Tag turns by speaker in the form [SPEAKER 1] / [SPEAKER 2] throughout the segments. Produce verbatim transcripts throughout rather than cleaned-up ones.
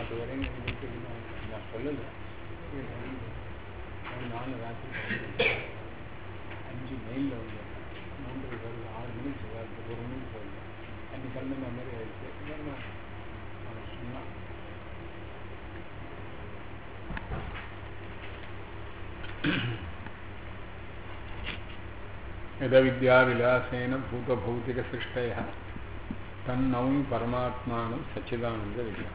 [SPEAKER 1] அது வரை நான் சொல்லலை. நாலு ராத்திரி அஞ்சு மெயிலில் வந்து மூன்று வருது ஆறு மணிக்கு சொல்லுவாங்க, ஒரு மணிக்கு சொல்லுங்க அன்றைக்கி கிளம்புற மாதிரி ஆயிடுச்சு. அவன் சொன்னான். यद विद्या विलासेन भूतभौतिक सृष्टयः तन्नौमि परमात्मानं सच्चिदानंद विद्या.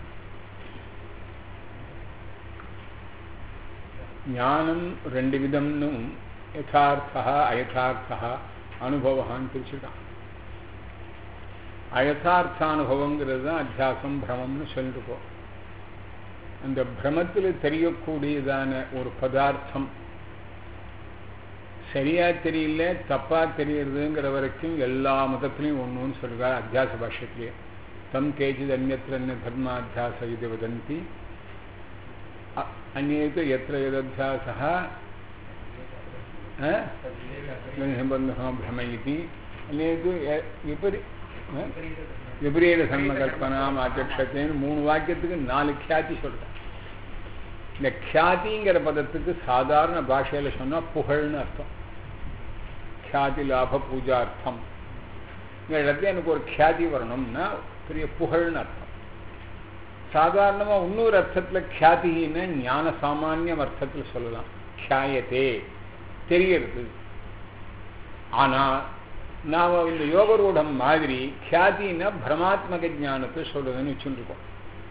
[SPEAKER 1] ஞானம் ரெண்டு விதம்னு யதார்த்தா அயதார்த்தா அனுபவான்னு பிரிச்சுட்டான். அயதார்த்த அனுபவங்கிறது தான் அத்தியாசம் பிரமம்னு சொல்லிருக்கோம். அந்த பிரமத்தில் தெரியக்கூடியதான ஒரு பதார்த்தம் சரியா தெரியல தப்பா தெரியறதுங்கிற வரைக்கும் எல்லா மதத்திலையும் ஒன்றுன்னு சொல்றார் அத்தியாச பாஷ்யத்திலேயே. தம் கேச்சித் அந்நத்திர தர்மாத்தியாச இது வதந்தி அந்நேது எத்திர எதத்தியாசா பிரமயிதி அந்நேது விபரி விபரீத சன்மகல்பனாம் ஆச்சக்ஷத்தேன்னு மூணு வாக்கியத்துக்கு நாலு கியாதி சொல்றேன். இந்த கியாதிங்கிற பதத்துக்கு சாதாரண பாஷையில் சொன்னால் புகழ்னு அர்த்தம். கியாதி லாப பூஜார்த்தம். இந்த இடத்துல எனக்கு ஒரு கியாதி வரணும்னா பெரிய புகழ்னு அர்த்தம். சாதாரணமாக இன்னொரு அர்த்தத்தில் கியாதின்னு ஞான சாமானியம் அர்த்தத்தில் சொல்லலாம். கியாயத்தே தெரியறது. ஆனால் நாம் இந்த யோகரூடம் மாதிரி கியாதின்னா பிரமாத்மக ஞானத்தை சொல்றதுன்னு வச்சுருக்கோம்.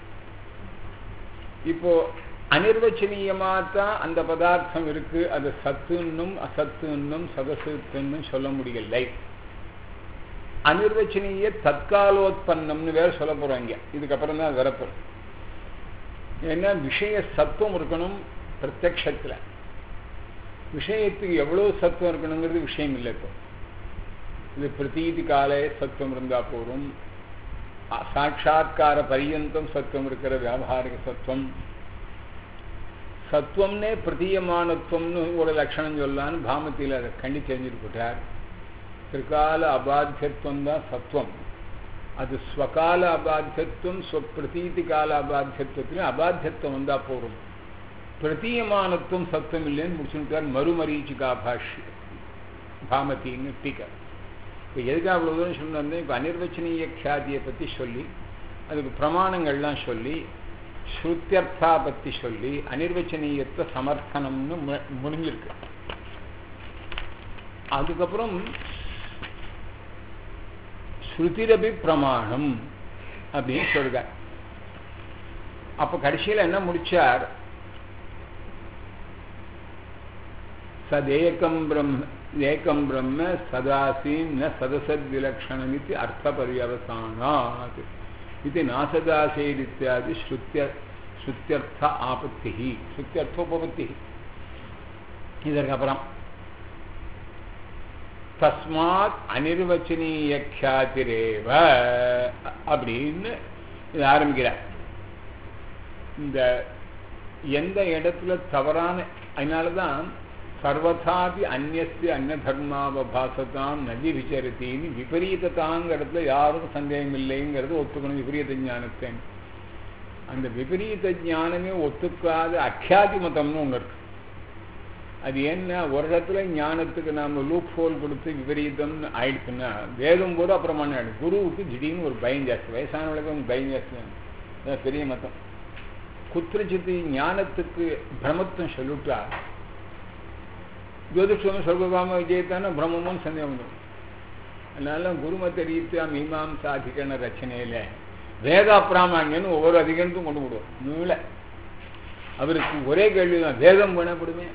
[SPEAKER 1] இப்போ அனிர்வச்சனீயமாக தான் அந்த பதார்த்தம் இருக்கு. அது சத்துன்னும் அசத்துன்னும் சதசுன்னும் சொல்ல முடியலை. அனிர்வச்சனீய தற்காலோத்பன்னம்னு வேற சொல்ல போறாங்க. இதுக்கப்புறம் தான் வரப்போம். ஏன்னா விஷய சத்துவம் இருக்கணும். பிரத்யக்ஷத்துல விஷயத்துக்கு எவ்வளவு சத்துவம் இருக்கணுங்கிறது விஷயம் இல்லை. இப்போ இது பிரதீதி காலே சத்துவம் இருந்தா போதும். சாட்சா்கார பரியந்தம் சத்துவம் இருக்கிற வியாபாரிக சத்துவம். சத்துவம்னே பிரதீயமானத்துவம்னு ஒரு லட்சணம் சொல்லலான்னு பாமத்தியில் அதை கண்டி தெரிஞ்சுட்டு போட்டார். பிற்கால அபாத்தியத்துவம் தான் சத்துவம். அது ஸ்வகால அபாத்தியத்துவம் பிரதீதி கால அபாத்தியத்துவத்திலும் அபாத்தியத்துவம் வந்தா போகும். பிரதீயமானத்துவம் சத்துவம் இல்லைன்னு முடிச்சுட்டார். மறுமரீச்சிகா பாஷ்ய பாமத்தின்னு டீக்கர். இப்போ எதுக்காக அவ்வளோ தூரம் சொன்னேன். இப்போ அனிர்வச்சனீய கியாதியை பற்றி சொல்லி அதுக்கு பிரமாணங்கள்லாம் சொல்லி ஸ்ருத்தியர்த்தா பற்றி சொல்லி அனிர்வச்சனீயத்தை சமர்த்தனம்னு முடிஞ்சிருக்கு. அதுக்கப்புறம் ஸ்ருதிரபி பிரமாணம் அப்படின்னு சொல்ற. அப்போ கடைசியில் என்ன முடிச்சார்? சதேகம் பிரம்ம ஏகம் பிரம்ம சதாசீன் ந சதசத் விலக்ஷணமிதி அர்த்த பரியவசானாத் இது நாசதாசேர் இத்தியாதி ஸ்ருத்திய ஸ்ருத்தியர்த்த ஆபத்தி ஸ்ருத்தியர்த்தோபபத்தி. இதற்கப்புறம் தஸ்மாத் அனிர்வச்சனீய கியாதிரேவ அப்படின்னு இது ஆரம்பிக்கிறார். இந்த எந்த இடத்துல தவறான அதனாலதான் சர்வதாபி அந்நிய அந்நிய தர்மாவபாசத்தாம் நதி விசரத்தின்னு விபரீதத்தாங்கிறதுல யாருக்கும் சந்தேகம் இல்லைங்கிறது ஒத்துக்கணும். விபரீத ஞானத்தை அந்த விபரீத ஞானமே ஒத்துக்காத அக்கியாதி மதம்னு ஒன்று இருக்கு. அது என்ன ஒரு இடத்துல ஞானத்துக்கு நாம் லூப் ஹோல் கொடுத்து விபரீதம்னு ஆயிடுச்சுன்னா வேதம் போது அப்புறமா ஆயிடும். குருவுக்கு திடீர்னு ஒரு பயம் ஜாஸ்தி. வயசானவளுக்கு அவங்க பயம் ஜாஸ்தி. பெரிய மதம். குத்திரச்சித்து ஞானத்துக்கு பிரமத்துவம் சொல்லிவிட்டா ஜோதிஷம் சொர்க்ககாம விஜயத்தான பிரம்மமும் சந்தேகம் வந்துடும். அதனால குருமத்தை ரீதியா மீமாம்சா அதிகரண ரச்சனையில வேதா பிராமணியன்னு ஒவ்வொரு அதிகரணத்தும் கொண்டு விடுவோம். நூல அவருக்கு ஒரே கேள்விதான், வேதம் வேணப்படுமே.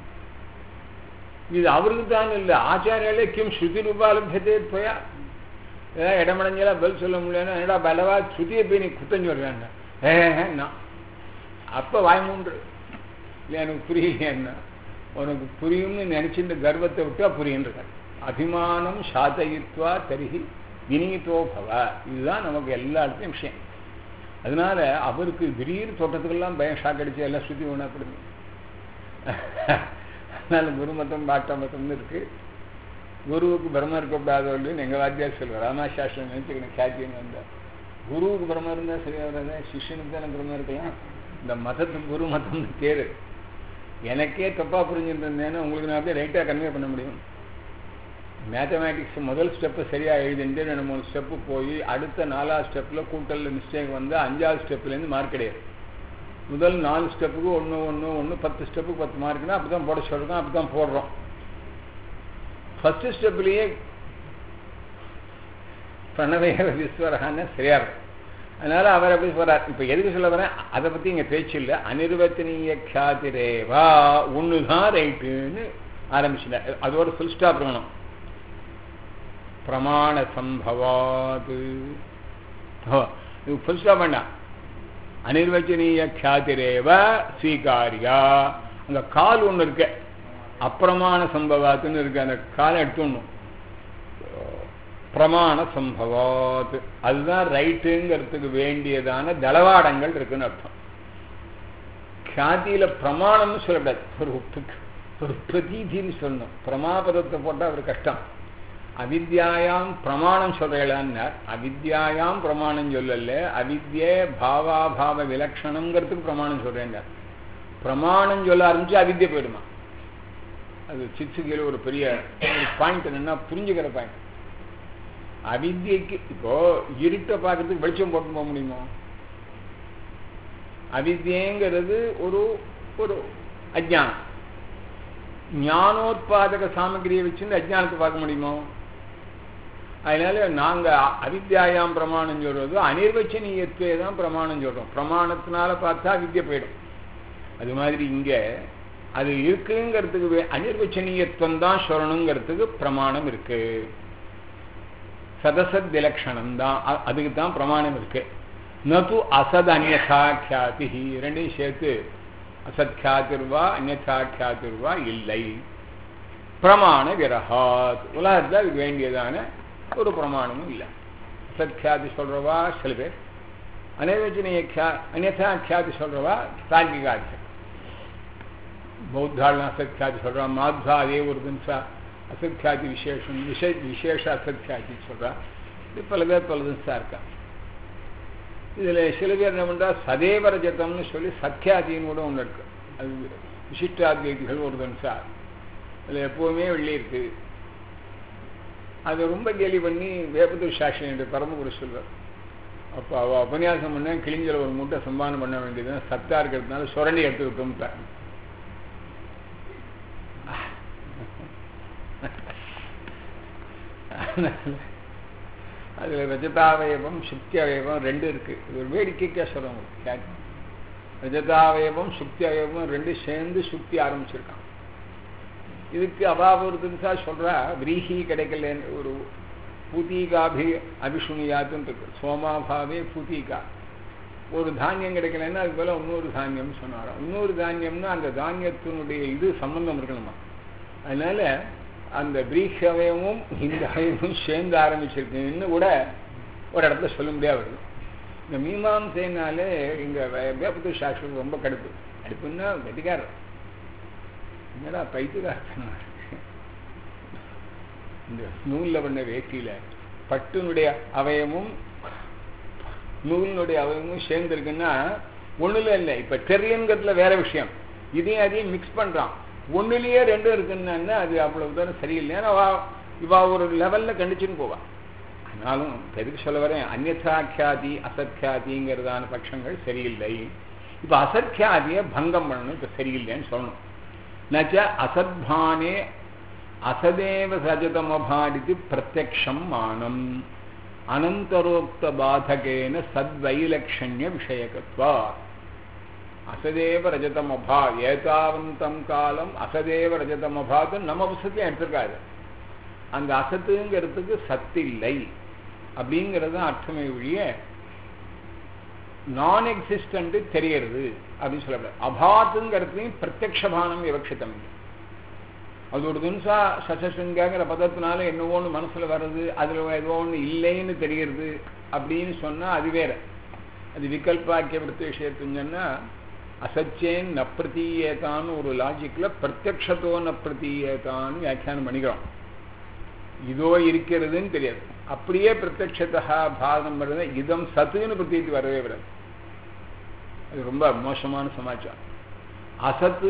[SPEAKER 1] இது அவருக்கு தான் இல்லை, ஆச்சாரியாலே கிம் ஸ்ருதி ரூபாலபியதே போயா ஏதாவது இடமடைஞ்செல்லாம் பதில் சொல்ல முடியலன்னா என்னடா பலவா ஸ்ருதியை போய் நீ குத்தஞ்சு வருவாங்க. ஏன்னா அப்போ வாய்மூன்று இல்லை எனக்கு புரியலையா, உனக்கு புரியும்னு நினைச்சிட்டு கர்வத்தை விட்டா புரியுன்ற அபிமானம் சாதயித்வா தரிகி வினீதோ பவ. இதுதான் நமக்கு எல்லா இடத்தையும் விஷயம். அதனால அவருக்கு திடீர் தோட்டத்துக்கெல்லாம் பயம் ஷாக் அடிச்சு எல்லாம் ஸ்ருதி வேணாப்படுது. அதனால குரு மதம் பாட்ட மதம்னு இருக்கு. குருவுக்கு பிரம்ம இருக்கக்கூடாதவர்கள் எங்கள் வாத்தியார் சொல்வார். ராமாசாஸ்திரம் நினைச்சுக்கணும் கியாத்தின்னு வந்தார். குருவுக்கு பிரமம் இருந்தால் சரியாக வராது, சிஷ்யனுக்கு தானே பிரமம் இருக்கலாம். இந்த மதத்துக்கு குரு மதம்னு பேர். எனக்கே தப்பாக புரிஞ்சுட்டு இருந்தேன்னு உங்களுக்கு நான் அப்படியே ரைட்டாக கன்வே பண்ண முடியும். மேத்தமேட்டிக்ஸ் முதல் ஸ்டெப்பு சரியாக எழுதிட்டு ரெண்டு மூணு ஸ்டெப்பு போய் அடுத்த நாலாவது ஸ்டெப்பில் கூட்டலில் மிஸ்டேக் வந்து அஞ்சாவது ஸ்டெப்லேருந்து மார்க் கிடையாது. முதல் நாலு ஸ்டெப்புக்கு ஒன்று ஒன்று ஒன்று பத்து ஸ்டெப்புக்கு பத்து மார்க்குன்னா அப்படி தான் போட சொல்கிறோம், அப்படி தான் போடுறோம். ஃபஸ்ட்டு ஸ்டெப்லேயே பிரணவேக விஸ்வரகான்னு சரியாக இருக்கும். அதனால் அவர் அப்படி சொல்கிறார். இப்போ எதுக்கு சொல்ல வரேன், அதை பற்றி இங்கே பேச்சு இல்லை. அனிர்வச்சனீய க்ஷாதிரேவா ஒன்று தான் ரைட்டுன்னு ஆரம்பிச்சுட்டார். அதோட ஃபுல் ஸ்டாப் இருக்கணும். பிரமாண சம்பவாது ஃபுல் ஸ்டாப் வேண்டாம். அனிர்வச்சனீய க்ஷாதிரேவ ஸ்வீகாரியா. அந்த கால் ஒன்று இருக்கு, அப்பிரமாண சம்பவாத்துன்னு இருக்கு. அந்த காலை எடுத்துடணும். பிரமாண சம்பவாத் அதுதான் ரைட்டுங்கிறதுக்கு வேண்டியதான தளவாடங்கள் இருக்குன்னு அர்த்தம். க்ஷாதியில பிரமாணம்னு சொல்லக்கூடாது, ஒரு ஒரு பிரதீதின்னு சொல்லணும். பிரமாபதத்தை போட்டால் ஒரு கஷ்டம். அவித்யாயாம் பிரமாணம் சொல்றேளான்னார். அவித்யாயாம் பிரமாணம் சொல்லல, அவித்யே பாவாபாவ விலக்ஷணங்கிறதுக்கு பிரமாணம் சொல்றேன்னார். பிரமாணம் சொல்ல ஆரம்பிச்சு அவித்யை போயிடுமா? அது சிச்சுகையில் ஒரு பெரிய ஒரு பாயிண்ட் என்னன்னா புரிஞ்சுக்கிற பாயிண்ட். அவித்யக்கு இப்போ இருட்டை பார்க்கறதுக்கு வெளிச்சம் போட்டு போக முடியுமோ? அவித்யங்கிறது ஒரு ஒரு அஜ்ஞானம். ஞானோத்பாதக சாமகிரியை வச்சுருந்து அஜ்ஞானத்தை பார்க்க முடியுமோ? அதனால நாங்க அவித்யாயாம் பிரமாணம் சொல்றது அனிர்வச்சனீயத்துவே தான் பிரமாணம் சொல்றோம். பிரமாணத்தினால பார்த்தா வித்யை போயிடும். அது மாதிரி இங்க அது இருக்குங்கிறதுக்கு அனிர்வச்சனீயத்துவம் தான் சொல்லணுங்கிறதுக்கு பிரமாணம் இருக்கு. சதசத் விலக்ஷணம் தான், அதுக்கு தான் பிரமாணம் இருக்கு. நது அசத் அந்யதா க்யாதி, ரெண்டையும் சேர்த்து அசத் க்யாதிர்வா அந்யதா க்யாதிர்வா இல்லை. பிரமாண விரஹாத், உலகத்தில் அதுக்கு வேண்டியதான ஒரு பிரமாணமும் இல்லை. அசத் க்யாதி சொல்றவா சில பேர், அனிர்வச்சனீய க்யா அந்யதா க்யாதி சொல்றவா தார்க்கிகாதி. பௌத்தாள்னா அசத் க்யாதி சொல்றா, மாத்வா அதே ஒரு தினசா அசத்யாதி விசேஷம் விசே விசேஷ அசத்யாதி சொல்றா. இது பல பேர் பல தினசா இருக்கா. இதுல சில பேர் என்ன பண்றா, சதேவ ரஜதம்னு சொல்லி சத்யாதின்னு கூட ஒன்று இருக்கு. அது விசிஷ்டாத்வைதிகள் ஒரு தினசா. அதுல எப்பவுமே வெள்ளி இருக்கு. அதை ரொம்ப கேலி பண்ணி வேப்பத்தூர் சாஸ்திரி என்று பரமகுரு சொல்வார். அப்போ அவ உபன்யாசம் பண்ண கிழிஞ்சல ஒரு மூட்டை சம்பானம் பண்ண வேண்டியது, சத்தா இருக்கிறதுனால சுரண்டி எடுத்துக்கிட்டோம். அதுல ரஜதாவயவம் சுக்தி அவயவம் ரெண்டு இருக்கு. இது ஒரு வேடிக்கைக்கா சொல்றவங்க. ரஜதாவயவம் சுக்தி அவயவம் ரெண்டு சேர்ந்து சுக்தி ஆரம்பிச்சிருக்கான். இதுக்கு அபாபுரத்துன்னு சொல்றா, விரீஹி கிடைக்கல ஒரு பூத்திகாபி அபிஷுனியாத்துன்னு இருக்கு. சோமாபாவே பூத்திகா. ஒரு தானியம் கிடைக்கலன்னா அது போல இன்னொரு தானியம் சொன்னாராம். இன்னொரு தானியம்னா அந்த தானியத்தினுடைய இது சம்பந்தம் இருக்கணுமா. அதனால அந்த பிரீஷ் அவயமும் இந்த அவயமும் சேர்ந்து ஆரம்பிச்சிருக்குன்னு கூட ஒரு இடத்துல சொல்ல முடியாது. இந்த மீமாம்சைனாலே இங்க வேப்பத்தூர் சாஸ்திரம் ரொம்ப கடுப்பு. கடுப்புன்னா கட்டிக்காரர் என்னடா பைத்துக்காரத்தனா. இந்த நூல்ல பண்ண வேட்டியில பட்டுனுடைய அவயமும் நூலினுடைய அவயமும் சேர்ந்துருக்குன்னா ஒண்ணுல இல்லை. இப்ப டெர்லியன்கிறதுல வேற விஷயம். இதையும் அதையும் மிக்ஸ் பண்றான். ஒன்னுலயே ரெண்டும் இருக்குன்னா அது அவ்வளவு தானே சரியில்லை. ஏன்னா இவா ஒரு லெவல்ல கண்டிச்சுன்னு போவா. ஆனாலும் எதுக்கு சொல்ல வரேன், அந்யதாக்கியாதி அசத்யாதிங்கிறதான பட்சங்கள் சரியில்லை. இப்ப அசத்யாதியை பங்கம் பண்ணணும். இப்ப சரியில்லைன்னு சொல்லணும். நச்ச அசத்பானே அசதேவ சஜதமபாடித்து பிரத்யக்ஷம் மானம் அனந்தரோக்த பாதகேன சத்வைலக்ஷண்ய விஷயகத்வா. அசதேவ ரஜதம் அபா ஏதாவந்தம் காலம் அசதேவ ரஜதம் அபாது நம்ம புத்தகத்தையும் எடுத்திருக்காரு. அந்த அசத்துங்கிறதுக்கு சத்து இல்லை அப்படிங்கிறது அர்த்தமே ஒழிய நான் எக்ஸிஸ்டன்ட் தெரியறது அப்படின்னு சொல்லக்கூடாது. அபாத்துங்கிறதுலையும் பிரத்யக்ஷபானம் விவக்ஷிதம் இல்லை. அது ஒரு தினசா சசசுங்கிற பதத்தினால என்னவோன்னு மனசுல வர்றது, அதுல ஏதோ ஒன்று இல்லைன்னு தெரிகிறது அப்படின்னு சொன்னா அது வேற. அது விகல்பாக்கிய பிரத்யக்ஷத்துன்னு சொன்னா அசச்சேன் ந பிரதீயேதான்னு ஒரு லாஜிக்ல பிரத்யக்ஷத்தோ ந பிரதீயேதான்னு வியாக்கியானம் பண்ணிக்கிறோம். இதோ இருக்கிறதுன்னு தெரியாது. அப்படியே பிரத்யக்ஷத்தா பாதம் வருது, இதம் சத்துன்னு பிரத்தீதி வரவே வராது. அது ரொம்ப மோசமான சமாச்சாரம். அசத்து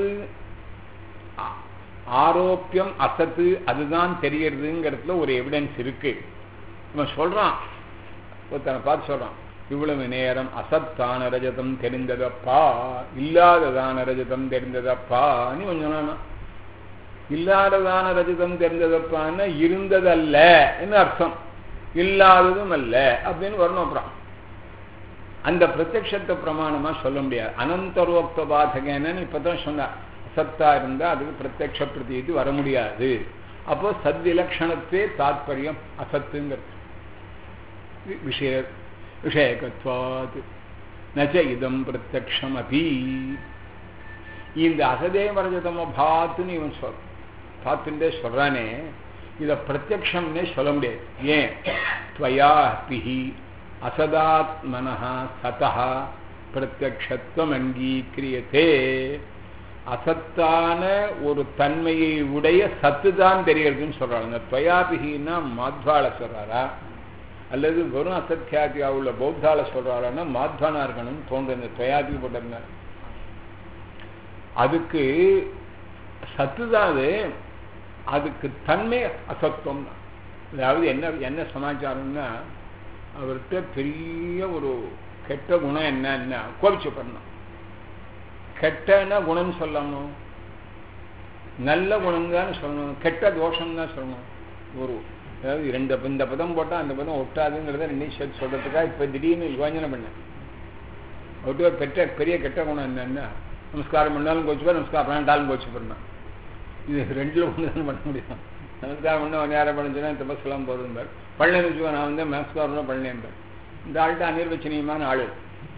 [SPEAKER 1] ஆரோப்பியம் அசத்து அதுதான் தெரியறதுங்கிறதுல ஒரு எவிடன்ஸ் இருக்கு. இவன் சொல்றான், ஒருத்தனை பார்த்து சொல்றான், இவ்வளவு நேரம் அசத்தான ரஜதம் தெரிந்ததப்பா, இல்லாததான ரஜதம் தெரிந்ததப்பா. நீ கொஞ்சம் இல்லாததான ரஜதம் தெரிந்ததப்பான்னு இருந்ததல்ல என்ன அர்த்தம், இல்லாததும் அல்ல அப்படின்னு வரணும். அப்புறம் அந்த பிரத்யக்ஷத்தை பிரமாணமா சொல்ல முடியாது. அனந்தரோக்த பாதகன்னு இப்பதான் சொன்னார், அசத்தா இருந்தா அதுக்கு பிரத்யக்ஷ பிரதீதி வர முடியாது. அப்போ சத்விலக்ஷணத்தே தாத்பரியம் அசத்துங்கிறது. விஷய விஷயகத்வாத் நச்ச இதம் பிரத்யக்ஷம் அபி. இந்த அசதேவரஜதம பாத்துன்னு இவன் சொல் பார்த்துட்டே சொல்றானே, இதை பிரத்யக்ஷம்னே சொல்ல முடியாது. ஏன்? துவயா பிஹி அசதாத்மனஹ சதஹ பிரத்யக்ஷத்வம் அங்கீக்கிரியதே. அசத்தான ஒரு தன்மையை உடைய சத்து தான் தெரியறதுன்னு சொல்றாங்க. துவயாபிகின்னா மாத்வால சொல்றாரா அல்லது வெறும் அசத்தியாதியா உள்ள பௌத்தால சொல்றாரான்னா மாத்வானா இருக்கணும்னு தோன்று. இந்த துவயாபி போட்டிருந்தார், அதுக்கு சத்துதான் அது, அதுக்கு தன்மை அசத்துவம் தான். அதாவது என்ன என்ன சமாச்சாரம்னா, அவர்கிட்ட பெரிய ஒரு கெட்ட குணம் என்னன்னா கோபிச்சு பண்ணணும். கெட்டன குணம்னு சொல்லணும், நல்ல குணம் தான் சொல்லணும், கெட்ட தோஷம் தான் சொல்லணும். ஒரு அதாவது ரெண்டு இந்த பதம் போட்டால் அந்த பதம் ஒட்டாதுங்கிறத ரெண்டையும் சேர்த்து சொல்றதுக்காக இப்போ திடீர்னு யோஜனை பண்ணேன். ஒட்டு பெற்ற பெரிய கெட்ட குணம் என்னன்னா, நமஸ்காரம் பண்ணாலும் கோச்சுப்பா, நமஸ்காரம் பண்ணாலும் கோச்சு பண்ணான். இது ரெண்டுல ஒன்று தான் பண்ண முடியும். நமஸ்காரம் பண்ண ஒன்று யாரை பண்ணிச்சுன்னா தபஸ்லாம் போதும்பார், பழனி வச்சுக்கோ நான் வந்து நமஸ்காரம் பழனேன்பார். இந்த ஆள்கிட்ட அனிர்வச்சனீயமான ஆளு.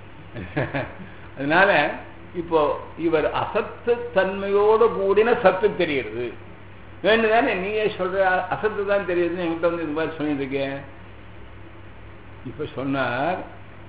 [SPEAKER 1] அதனால இப்போ இவர் அசத்து தன்மையோடு கூடின சத்து தெரியுது வேண்டுதானே. நீயே சொல்ற அசத்து தான் தெரியுதுன்னு என்கிட்ட வந்து இந்த மாதிரி சொல்லிட்டு இருக்கேன். இப்ப சொன்னார்,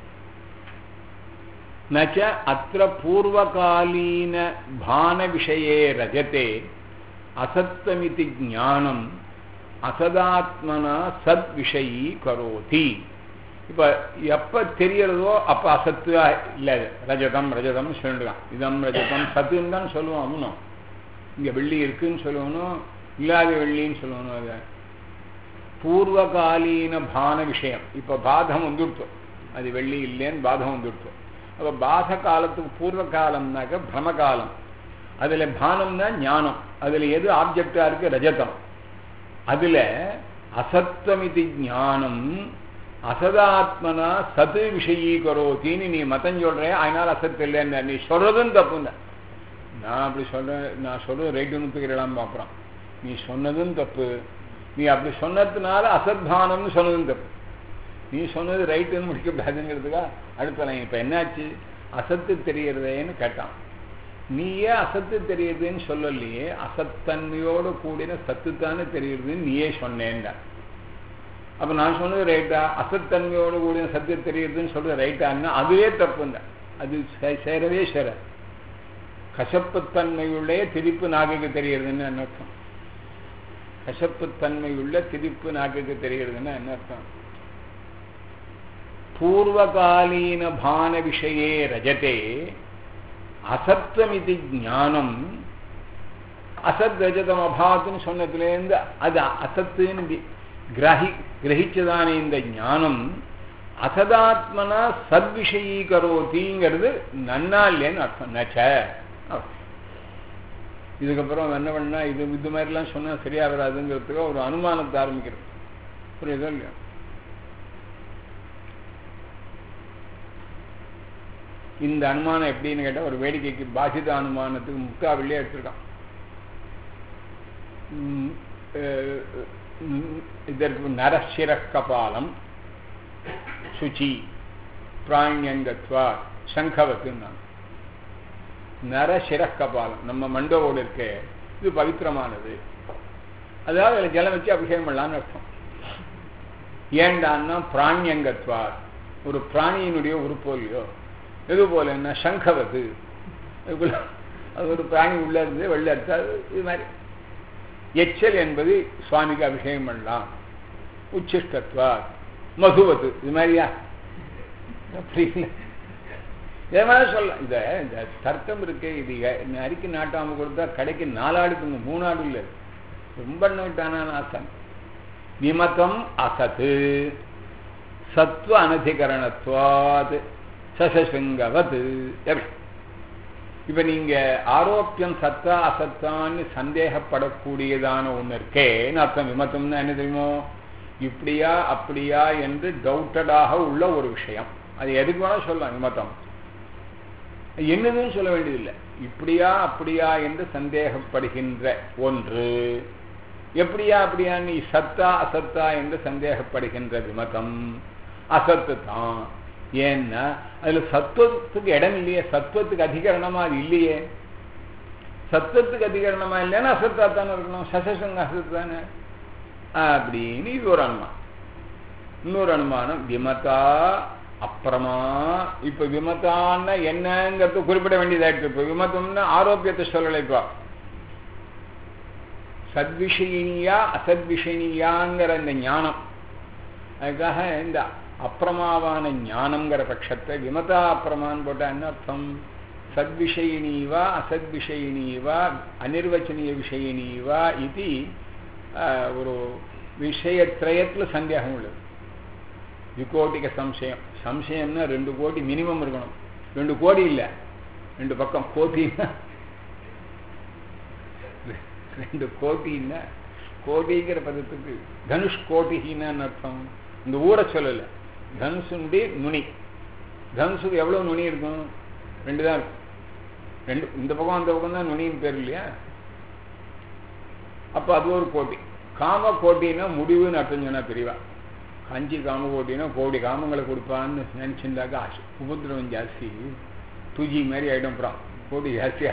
[SPEAKER 1] நச்ச அத்திர பூர்வகாலீன பான விஷயே ரஜதே அசத்தமிதி ஞானம் அசதாத்மனா சத் விஷயி கரோதி. இப்ப எப்ப தெரியறதோ அப்ப அசத்து இல்ல, ரஜதம் ரஜதம் சொல்லிடுறான். இதம் ரஜதம் சத்துன்னு தான் சொல்லுவோம். அவனும் இங்க வெள்ளி இருக்குன்னு சொல்லணும், இல்லாத வெள்ளின்னு சொல்லணும். அது பூர்வகாலீன பான விஷயம். இப்ப பாதம் வந்துடுத்தோம், அது வெள்ளி இல்லைன்னு பாதம் வந்துடுத்தோம். அப்ப பாத காலத்துக்கு பூர்வ காலம்னாக்க பிரமகாலம். அதுல பானம்னா ஞானம், அதுல எது ஆப்ஜெக்டா இருக்கு? ரஜதம். அதுல அசத்தமிதி ஞானம் அசதாத்மனா சத்து விஷயீ கரோத்தின்னு நீ மதம் சொல்ற, அதனால அசத்து இல்லைன்னு நீ சொல்றதுன்னு தப்புங்க. நான் அப்படி சொல்றேன், நான் சொல்றது ரைட்டுன்னு தூக்கிடலாம் பார்க்குறான். நீ சொன்னதும் தப்பு, நீ அப்படி சொன்னதுனால அசத்பானம்னு சொன்னதும் தப்பு. நீ சொன்னது ரைட்டுன்னு முடிக்கப்படாதுங்கிறதுக்கா அடுத்த இப்ப என்னாச்சு, அசத்து தெரியறதேன்னு கேட்டான். நீயே அசத்து தெரியுதுன்னு சொல்லலையே, அசத்தன்மையோடு கூடின சத்துத்தானே தெரியுதுன்னு நீயே சொன்னேன்டா. அப்ப நான் சொன்னது ரைட்டா? அசத்தன்மையோடு கூடின சத்து தெரியுதுன்னு சொல்றது ரைட்டான்னா அதுவே தப்புண்டா. அது சேரவே சேர. கசப்புத்தன்மையுள்ளே திரிப்பு நாக்குக்கு தெரியுதுன்னு என்ன அர்த்தம்? கசப்புத்தன்மையுள்ள திரிப்பு நாக்குக்கு தெரியுதுன்னா என்ன அர்த்தம்? பூர்வகாலீன பான விஷயே ரஜதே அசத்தமிதி ஞானம் அசத் ரஜதம் அபாத்துன்னு சொன்னதுலேருந்து அது அசத்துன்னு கிரகி கிரகிச்சதான இந்த ஞானம் அசதாத்மனா சத்விஷயீ கரோதிங்கிறது நன்னா இல்லைன்னு அர்த்தம். நச்ச இதுக்கப்புறம் என்ன பண்ணா இது இது மாதிரிலாம் சொன்னா சரியா வராதுங்கிறதுக்கு ஒரு அனுமானத்தை ஆரம்பிக்கிறது. புரியுதோ இல்லையா? இந்த அனுமானம் எப்படின்னு கேட்டா, ஒரு வேடிக்கைக்கு பாசித அனுமானத்துக்கு முக்காவிலே எடுத்திருக்கான். இதற்கு நரசிர கபாலம் சுச்சி பிராணியங்கத்வா சங்கவத்துன்னு. நரசிர கபாலம் நம்ம மண்டவோடு இருக்க, இது பவித்திரமானது. அதாவது அதில் ஜலம் வச்சு அபிஷேகம் பண்ணலான்னு அர்த்தம். ஏண்டான்னா பிராணியங்கத்வா, ஒரு பிராணியினுடைய உறுப்போ இல்லையோ, எது போல என்ன சங்கவது, அது ஒரு பிராணி உள்ள இருந்து வெளில எடுத்தா இது மாதிரி. எச்சல் என்பது சுவாமிக்கு அபிஷேகம் பண்ணலாம். உச்சிஷ்டத்வா மதுவது இது மாதிரியா அப்படி இல்லை இதே மாதிரி சொல்லலாம். இதை இந்த தர்க்கம் இருக்கு, இது அரிக்கு நாட்டாம கொடுத்தா கடைக்கு நாலாடுக்குங்க மூணாடு இல்லை, ரொம்ப நோட்டான ஆசன். விமதம் அசத்து சத்வ அனதிகரணத்வாத் சசங்கவது. எப்படி இப்ப நீங்க ஆரோக்கியம் சத்தா அசத்தான்னு சந்தேகப்படக்கூடியதான ஒண்ணு இருக்கேன்னு அர்த்தம். விமதம்னா என்ன தெரியுமோ, இப்படியா அப்படியா என்று டவுட்டடாக உள்ள ஒரு விஷயம். அது எதுக்கு வேணா சொல்லலாம். விமதம் என்னதுன்னு சொல்ல வேண்டியதில்லை. இப்படியா அப்படியா என்று சந்தேகப்படுகின்ற ஒன்று. எப்படியா அப்படியா நீ சத்தா அசத்தா என்று சந்தேகப்படுகின்ற விமதம் அசத்து தான். ஏன்னா அதுல சத்துவத்துக்கு இடம் இல்லையே, சத்துவத்துக்கு அதிகரணமா அது இல்லையே. சத்துவத்துக்கு அதிகரணமா இல்லைன்னா அசத்தா தானே இருக்கணும், சசசங்க அசத்து தானே அப்படின்னு இது ஒரு அனுமானம். இன்னொரு அனுமானம் விமதா அப்புறமா. இப்ப விமதான்னா என்னங்கிறது குறிப்பிட வேண்டியதாயிருக்கு. இப்ப விமதம்னா ஆரோக்கியத்தை சொல்லலை. இப்ப சத்விஷயினியா அசத்விஷயினியாங்கிற இந்த ஞானம், அதுக்காக இந்த அப்பிரமாவான ஞானம்ங்கிற பட்சத்தை விமதா அப்பிரமான்னு போட்டா என்ன அர்த்தம்? சத்விஷயினீவா அசத்விஷயினீவா அனிர்வச்சனீய விஷயினீவா இது ஒரு விஷயத்ரயத்துல சந்தேகம் உள்ளது. விகோட்டிக சம்சயம். சம்சயம்னா ரெண்டு கோடி மினிமம் இருக்கணும். ரெண்டு கோடி இல்லை, ரெண்டு பக்கம் கோட்டின்னா ரெண்டு கோட்டின்னா கோடிங்கிற பதத்துக்கு தனுஷ் கோட்டிகின்னு அர்த்தம். இந்த ஊரை சொல்லலை, தனுஷுடைய நுனி. தனுஷுக்கு எவ்வளவு நுனி இருக்கும்? ரெண்டு தான் இருக்கும். ரெண்டு இந்த பக்கம் அந்த பக்கம் தான் நுனின்னு பேர் இல்லையா? அப்போ அது ஒரு கோட்டி. காம கோட்டின்னா முடிவுன்னு அர்த்தம் சொன்னா தெரியவா. அஞ்சு காம கோட்டினா கோடி காமங்களை கொடுப்பான்னு நினைச்சிருந்தாக்கா ஆசை உபதிரவம் ஜாஸ்தி, தூஜி மாதிரி ஆயிடும். அப்புறம் கோடி ஜாஸ்தியா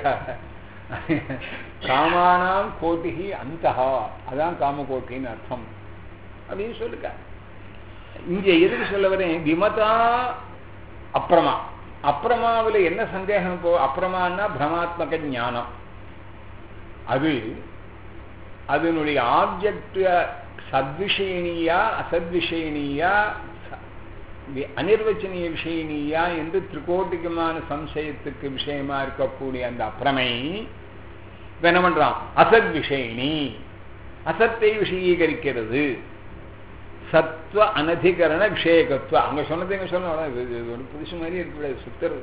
[SPEAKER 1] காமானாம் கோட்டிகி அந்தஹா, அதான் காம கோட்டின்னு அர்த்தம் அப்படின்னு சொல்லுங்க. இங்க எதுக்கு சொல்ல வரேன்? விமதா அப்புறமா. அப்புறமாவில் என்ன சந்தேகம்? போ அப்புறமானா பிரமாத்மக ஞானம். அது அதனுடைய ஆப்ஜெக்ட் சத்விஷயினியா அசத்விஷயினியா அனிர்வச்சனீய விஷயினியா என்று திரிகோட்டிகமான சம்சயத்துக்கு விஷயமா இருக்கக்கூடிய அந்த அப்புறமை என்ன பண்றான்? அசத் விஷயினி, அசத்தை விஷயீகரிக்கிறது. சத்வ அனதிகரண விஷயகத்துவ. அங்க சொன்னது எங்க சொல்ல ஒரு புதுசு மாதிரி இருக்கக்கூடாது. சுத்தர்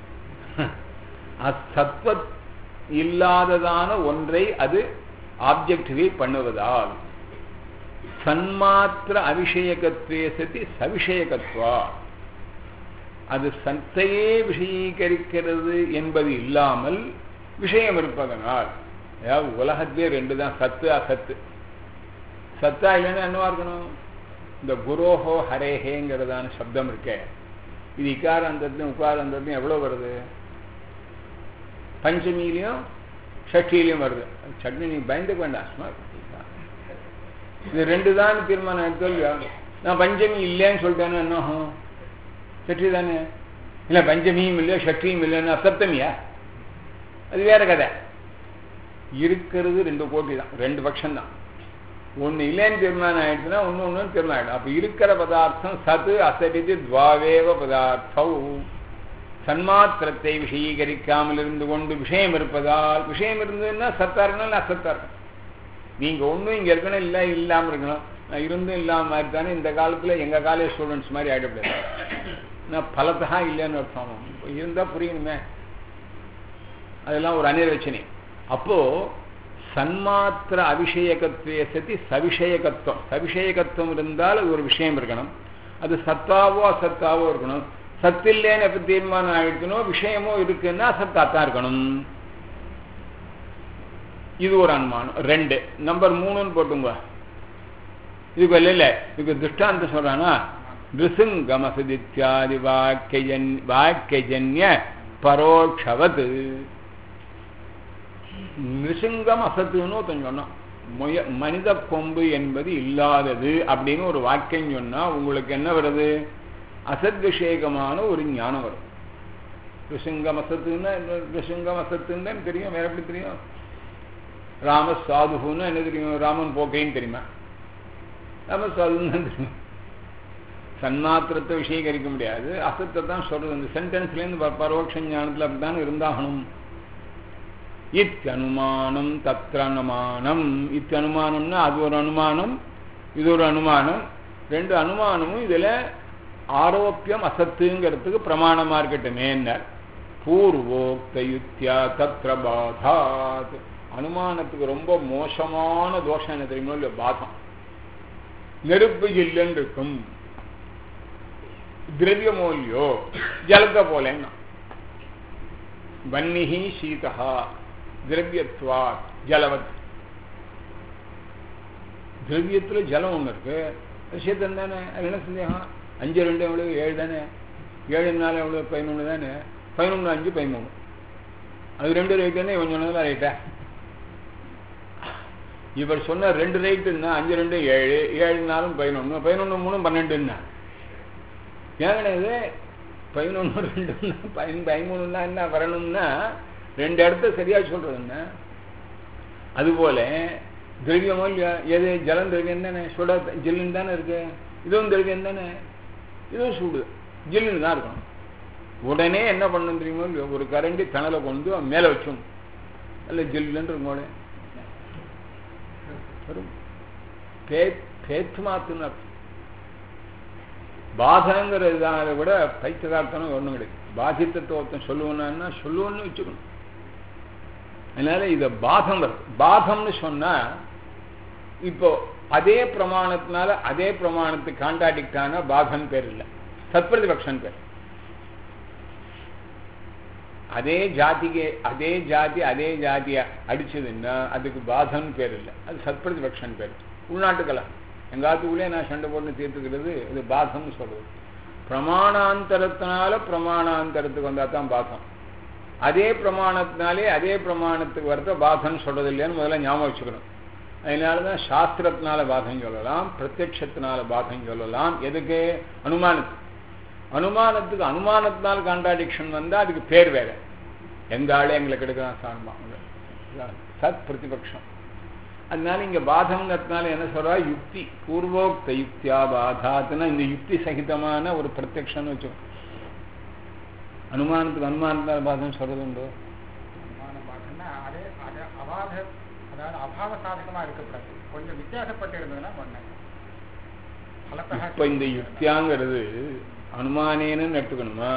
[SPEAKER 1] சத்வ இல்லாததான ஒன்றை அது ஆப்ஜெக்டிவை பண்ணுவதால் சன்மாத்திர அவிஷயகத்வே சதி சவிஷயகத்வா, அது சத்தையே விஷயீகரிக்கிறது என்பது இல்லாமல் விஷயம் இருப்பதனால். அதாவது உலகத்திலே ரெண்டு தான், சத்து அசத்து. சத்தா இல்லைன்னா என்னவா இருக்கணும்? இந்த குரோஹோ ஹரேஹேங்கிறதான சப்தம் இருக்க, இது இக்காரந்தத்தையும் உக்காரந்தத்தையும் எவ்வளோ வருது? பஞ்சமியிலையும் ஷஷ்டிலையும் வருது. சட்னி நீ பயந்துக்க வேண்டாம், இது ரெண்டு தான் தீர்மானம் எடுத்து. நான் பஞ்சமி இல்லைன்னு சொல்லிட்டேன்னு என்ன ஆகும்? ஷஷ்டி தானே இல்லை, பஞ்சமியும் இல்லை ஷஷ்டியும் இல்லைன்னு சப்தமியா? அது வேற கதை. இருக்கிறது ரெண்டு கோட்டி தான், ரெண்டு பட்சம் தான். ஒன்று இல்லைன்னு தீர்மானம் ஆயிடுச்சுன்னா ஒன்று ஒன்று தீர்மானம் ஆயிடும். அப்போ இருக்கிற பதார்த்தம் சத்து அசதித்து துவாவேவ பதார்த்தம் சன்மாத்திரத்தை விஷயீகரிக்காமல் இருந்து கொண்டு விஷயம் இருப்பதால், விஷயம் இருந்ததுன்னா சத்தா இருக்கணும் அசத்தா இருக்கணும். நீங்க ஒன்றும் இங்க இருக்கணும், இல்லை இல்லாமல் இருக்கணும். நான் இருந்தும் இல்லாமல் மாதிரி தானே இந்த காலத்தில் எங்கள் காலேஜ் ஸ்டூடெண்ட்ஸ் மாதிரி ஆகிடக்கூடாது. நான் பலத்தா இல்லைன்னு அர்த்தம். இருந்தால் புரியணுமே, அதெல்லாம் ஒரு அனிர்வச்சனை. அப்போ சன்மாத்திர அவிஷயகத்வே சதி சவிஷயகத்துவம். சவிஷயகத்துவம் இருந்தால் அது ஒரு விஷயம் இருக்கணும். அது சத்தாவோ அசத்தாவோ இருக்கணும். சத்தில்லேன்னு எப்போ தீர்மானம் ஆயிடுக்கணும், விஷயமோ இருக்குன்னா சத்தாத்தான் இருக்கணும். இது ஒரு அனுமானம். ரெண்டு. நம்பர் மூணுன்னு போட்டுங்க. இதுக்கு இல்லை இல்லை இதுக்கு திருஷ்டாந்தம் சொல்றானா, நிருசிங்கமசதித்யாதி வாக்கியஜன் வாக்கியஜன்ய பரோட்சவது. நிருசிங்கம் அசத்துன்னு ஒருத்தன் சொன்னான். மனித கொம்பு என்பது இல்லாதது அப்படின்னு ஒரு வாக்கியம் சொன்னா உங்களுக்கு என்ன வருது? அசத் விஷேகமான ஒரு ஞானம் வரும். ரிசிங்கம் அசத்துன்னா ரிசிங்கம் அசத்துன்னு தெரியும், வேற எப்படி தெரியும்? ராம சாதுன்னு என்ன தெரியும்? ராமன் போக்கைன்னு தெரியுமா? நம்ம சொல்லணும் தெரியும். சன்மாத்திரத்தை விஷயீகரிக்க முடியாது, அசத்தை தான் சொல்றது. இந்த சென்டென்ஸ்லேருந்து பரோட்ச ஞானத்தில் அப்படித்தான் இருந்தாகணும். இத்தனுமானம் தத்ர அனுமானம். இத்தனுமானம்னா அது ஒரு அனுமானம், இது ஒரு அனுமானம். ரெண்டு அனுமானமும் இதில் ஆரோப்பியம் அசத்துங்கிறதுக்கு பிரமாணமா இருக்கட்டுமே. பூர்வோக்த யுக்தியா தத்ர பாதாத். அனுமானத்துக்கு ரொம்ப மோசமான தோஷம் என்ன தெரியுமோ இல்லை? பாதம். நெருப்பு ஜில்லன் இருக்கும், திரவியமோல்யோ ஜலத்தை போலேன்னா. வன்னிஹி சீதா திரவியத்வா ஜலவத். திரவியத்துல ஜலம் ஒண்ணு இருக்கு, சீத்தம் தானே. அது என்ன சந்தேகம்? அஞ்சு ரெண்டு எவ்வளவு? ஏழு தானே. ஏழு நாள் எவ்வளவு? பதினொன்று தானே. பதினொன்று அஞ்சு பதிமூணு. அது ரெண்டு ரைட் தானே. இவன் சொன்னதுல ரைட்டா? இவர் சொன்ன ரெண்டு ரைட்டுன்னா அஞ்சு ரெண்டு ஏழு, ஏழு நாளும் பதினொன்று, பதினொன்று மூணும் பன்னெண்டுன்னா ஏங்கண்ணே இது? பதினொன்று ரெண்டுன்னா பதின பதிமூணுன்னா என்ன வரணும்னா ரெண்டு இடத்த சரியா சொல்றதுன்னா. அதுபோல திரவியமோ இல்லையா? எது? ஜலம் திரவியம் தானே. சுட ஜில்லுன்னு தானே இருக்கு. இதுவும் திரவியம் தானே. இதுவும் சூடு ஜில்லுன்னு தான் இருக்கணும். உடனே என்ன பண்ணணும் தெரியுமோ இல்லையோ? ஒரு கரண்டி தணலை கொண்டு மேலே வச்சோம், அல்ல ஜில்லுன்னு இருக்கோட பேத்து மாத்துன்னு அர்த்தம். பாதங்கிறதுதான விட பைத்தியதார்த்தம் ஒன்றும் கிடையாது. பாதித்தத்தை ஒருத்தன் சொல்லுவோன்னா சொல்லுவோன்னு வச்சுக்கணும். அதனால இதை பாதம் வருது. பாதம்னு சொன்னா இப்போ அதே பிரமாணத்தினால அதே பிரமாணத்துக்கு கான்ட்ராடிக்டான பாதம் பேர் இல்லை, சத்பிரதிபக்ஷன் பேர். அதே ஜாதிக்கு அதே ஜாதி அதே ஜாதியை அடிச்சதுன்னா அதுக்கு பாதம் பேர் இல்லை, அது சத்பிரதிபக்ஷன் பேர். உள்நாட்டுக்கலாம் எங்காத்துக்குள்ளே நான் சண்டை போட்டு தீர்த்துக்கிறது இது பாதம்னு சொல்றது. பிரமாணாந்தரத்தினால பிரமாணாந்தரத்துக்கு வந்தா தான் பாதம். அதே பிரமாணத்தினாலே அதே பிரமாணத்துக்கு வரத பாதம்னு சொல்றது இல்லையான்னு முதல்ல ஞாபகம் வச்சுக்கணும். அதனாலதான் சாஸ்திரத்தினால பாதம் சொல்லலாம், பிரத்யட்சத்தினால பாதம் சொல்லலாம். எதுக்கு? அனுமானத்துக்கு. அனுமானத்துக்கு அனுமானத்தினால் கான்ட்ராடிக்ஷன் வந்தா அதுக்கு பேர் வேற. எந்த ஆளே எங்களுக்கு எடுக்கிறான் சார்மா சத் பிரதிபக்ஷம். அதனால இங்க பாதம்ங்கிறதுனால என்ன சொல்றா? யுக்தி. பூர்வோக்த யுக்தியா பாதாத்னா இந்த யுக்தி சகிதமான ஒரு பிரத்யக்ஷன்னு வச்சோம். அனுமானத்துக்கு அனுமானத்தினால பாதம் சொல்றது உண்டு.
[SPEAKER 2] அபாவ சாதகமா இருக்கக்கூடாது, கொஞ்சம் வித்தியாசப்பட்டு இருந்ததுன்னா பண்ண.
[SPEAKER 1] இப்ப இந்த யுக்தியாங்கிறது அனுமானேன்னு எடுத்துக்கணுமா?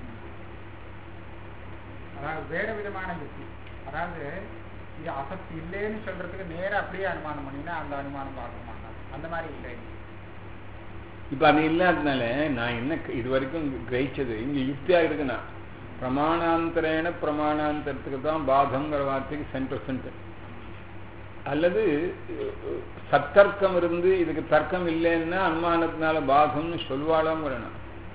[SPEAKER 2] அதாவது வேற விதமான யுக்தி. அதாவது இது அசத்து இல்லைன்னு சொல்றதுக்கு நேரம் அப்படியே அனுமானம் பண்ணினா அந்த அனுமானம் பாதகமாக, அந்த மாதிரி இல்லை.
[SPEAKER 1] இப்ப அது இல்லாததுனால நான் என்ன இது வரைக்கும் கிரகிச்சது இங்க யுக்தியா இருக்குன்னா பிரமாணாந்தரேன பிரமாணாந்தரத்துக்கு தான் பாதம்ங்கிற வார்த்தைக்கு சென்டர் சென்டர். அல்லது சத்தர்க்கம் இருந்து இதுக்கு தர்க்கம் இல்லைன்னா அனுமானத்தினால பாதம்னு சொல்வாளாங்கிறேன்.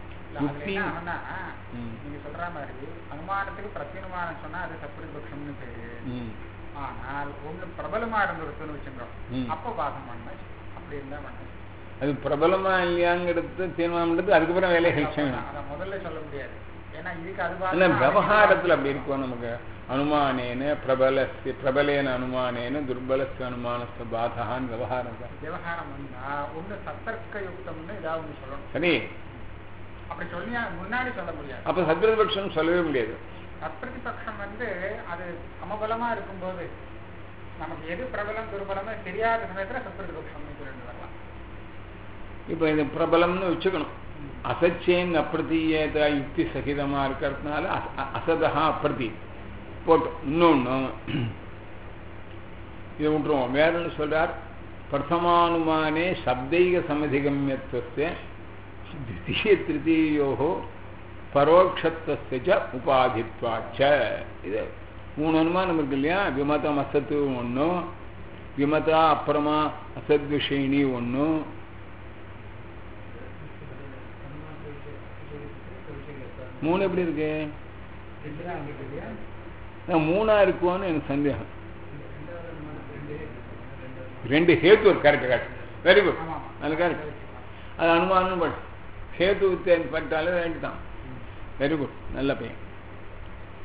[SPEAKER 2] நீங்க சொல்ற மாதிரி அனுமானத்துக்கு பிரத்யனுமானம் சொன்னா அது சத்பிரதிபக்ஷம்னு பேரு. ஆனால் ஒண்ணு பிரபலமா இருந்துருச்சுன்னு வச்சுக்கிறோம், அப்ப பாதம் பண்ண. அப்படி இருந்தா பண்ண
[SPEAKER 1] அது பிரபலமா இல்லையாங்கிறது தீர்மானம் பண்றது அதுக்கப்புறம் வேலையை கழிச்சாங்க.
[SPEAKER 2] அதை முதல்ல சொல்ல முடியாது. ஏன்னா இதுக்கு அது
[SPEAKER 1] விவகாரத்துல அப்படி இருக்கும். நமக்கு அனுமானேன பிரபலஸ்ய பிரபலேன அனுமானேன துர்பலஸ்ய அனுமானஸ்ய பாதகான் விவகாரம் தான்.
[SPEAKER 2] விவகாரம் வந்தா ஒண்ணு சத்தர்க்க யுக்தம்னு ஏதாவது ஒண்ணு சொல்லணும்.
[SPEAKER 1] சரி,
[SPEAKER 2] அப்படி சொல்லியா முன்னாடி சொல்ல முடியாது.
[SPEAKER 1] அப்ப சத்பிரதிபக்ஷம் சொல்லவே முடியாது.
[SPEAKER 2] சத்பிரதிபக்ஷம் வந்து அது சமபலமா இருக்கும்போது நமக்கு எது பிரபலம் துர்பலமே தெரியாத சமயத்துல சத்பிரதிபக்ஷம் வரலாம்.
[SPEAKER 1] இப்ப இது பிரபலம்னு வச்சுக்கணும். அசச்சேன் அப்பிரதீயத யுக்தி சகிதமா இருக்கிறதுனால அசதா அப்பிரதி போட்டோம். இன்னொன்னு இதை விட்டுருவோம். வேறன்னு சொல்றார், பிரதமானுமானே சப்தைக சமதிகமியத்துவஸ்ய தித்திய திருத்தீயோகோ பரோட்சத்துவஸ்ய உபாதித்வாச்ச. இது மூணு அனுமானம் இருக்கு இல்லையா? விமதம் அசத்து ஒன்றும், விமதா அப்புறமா அசத் விஷயினி ஒன்றும், மூணு எப்படி இருக்கு? மூணா இருக்குவான்னு எனக்கு சந்தேகம். ரெண்டு ஹேத்து கரெக்ட் கரெக்ட் வெரி குட். அது கரெக்ட். அது அனுமானம் பட் ஹேத்து பட்டாலே ரெண்டு தான். வெரி குட், நல்ல பையன்.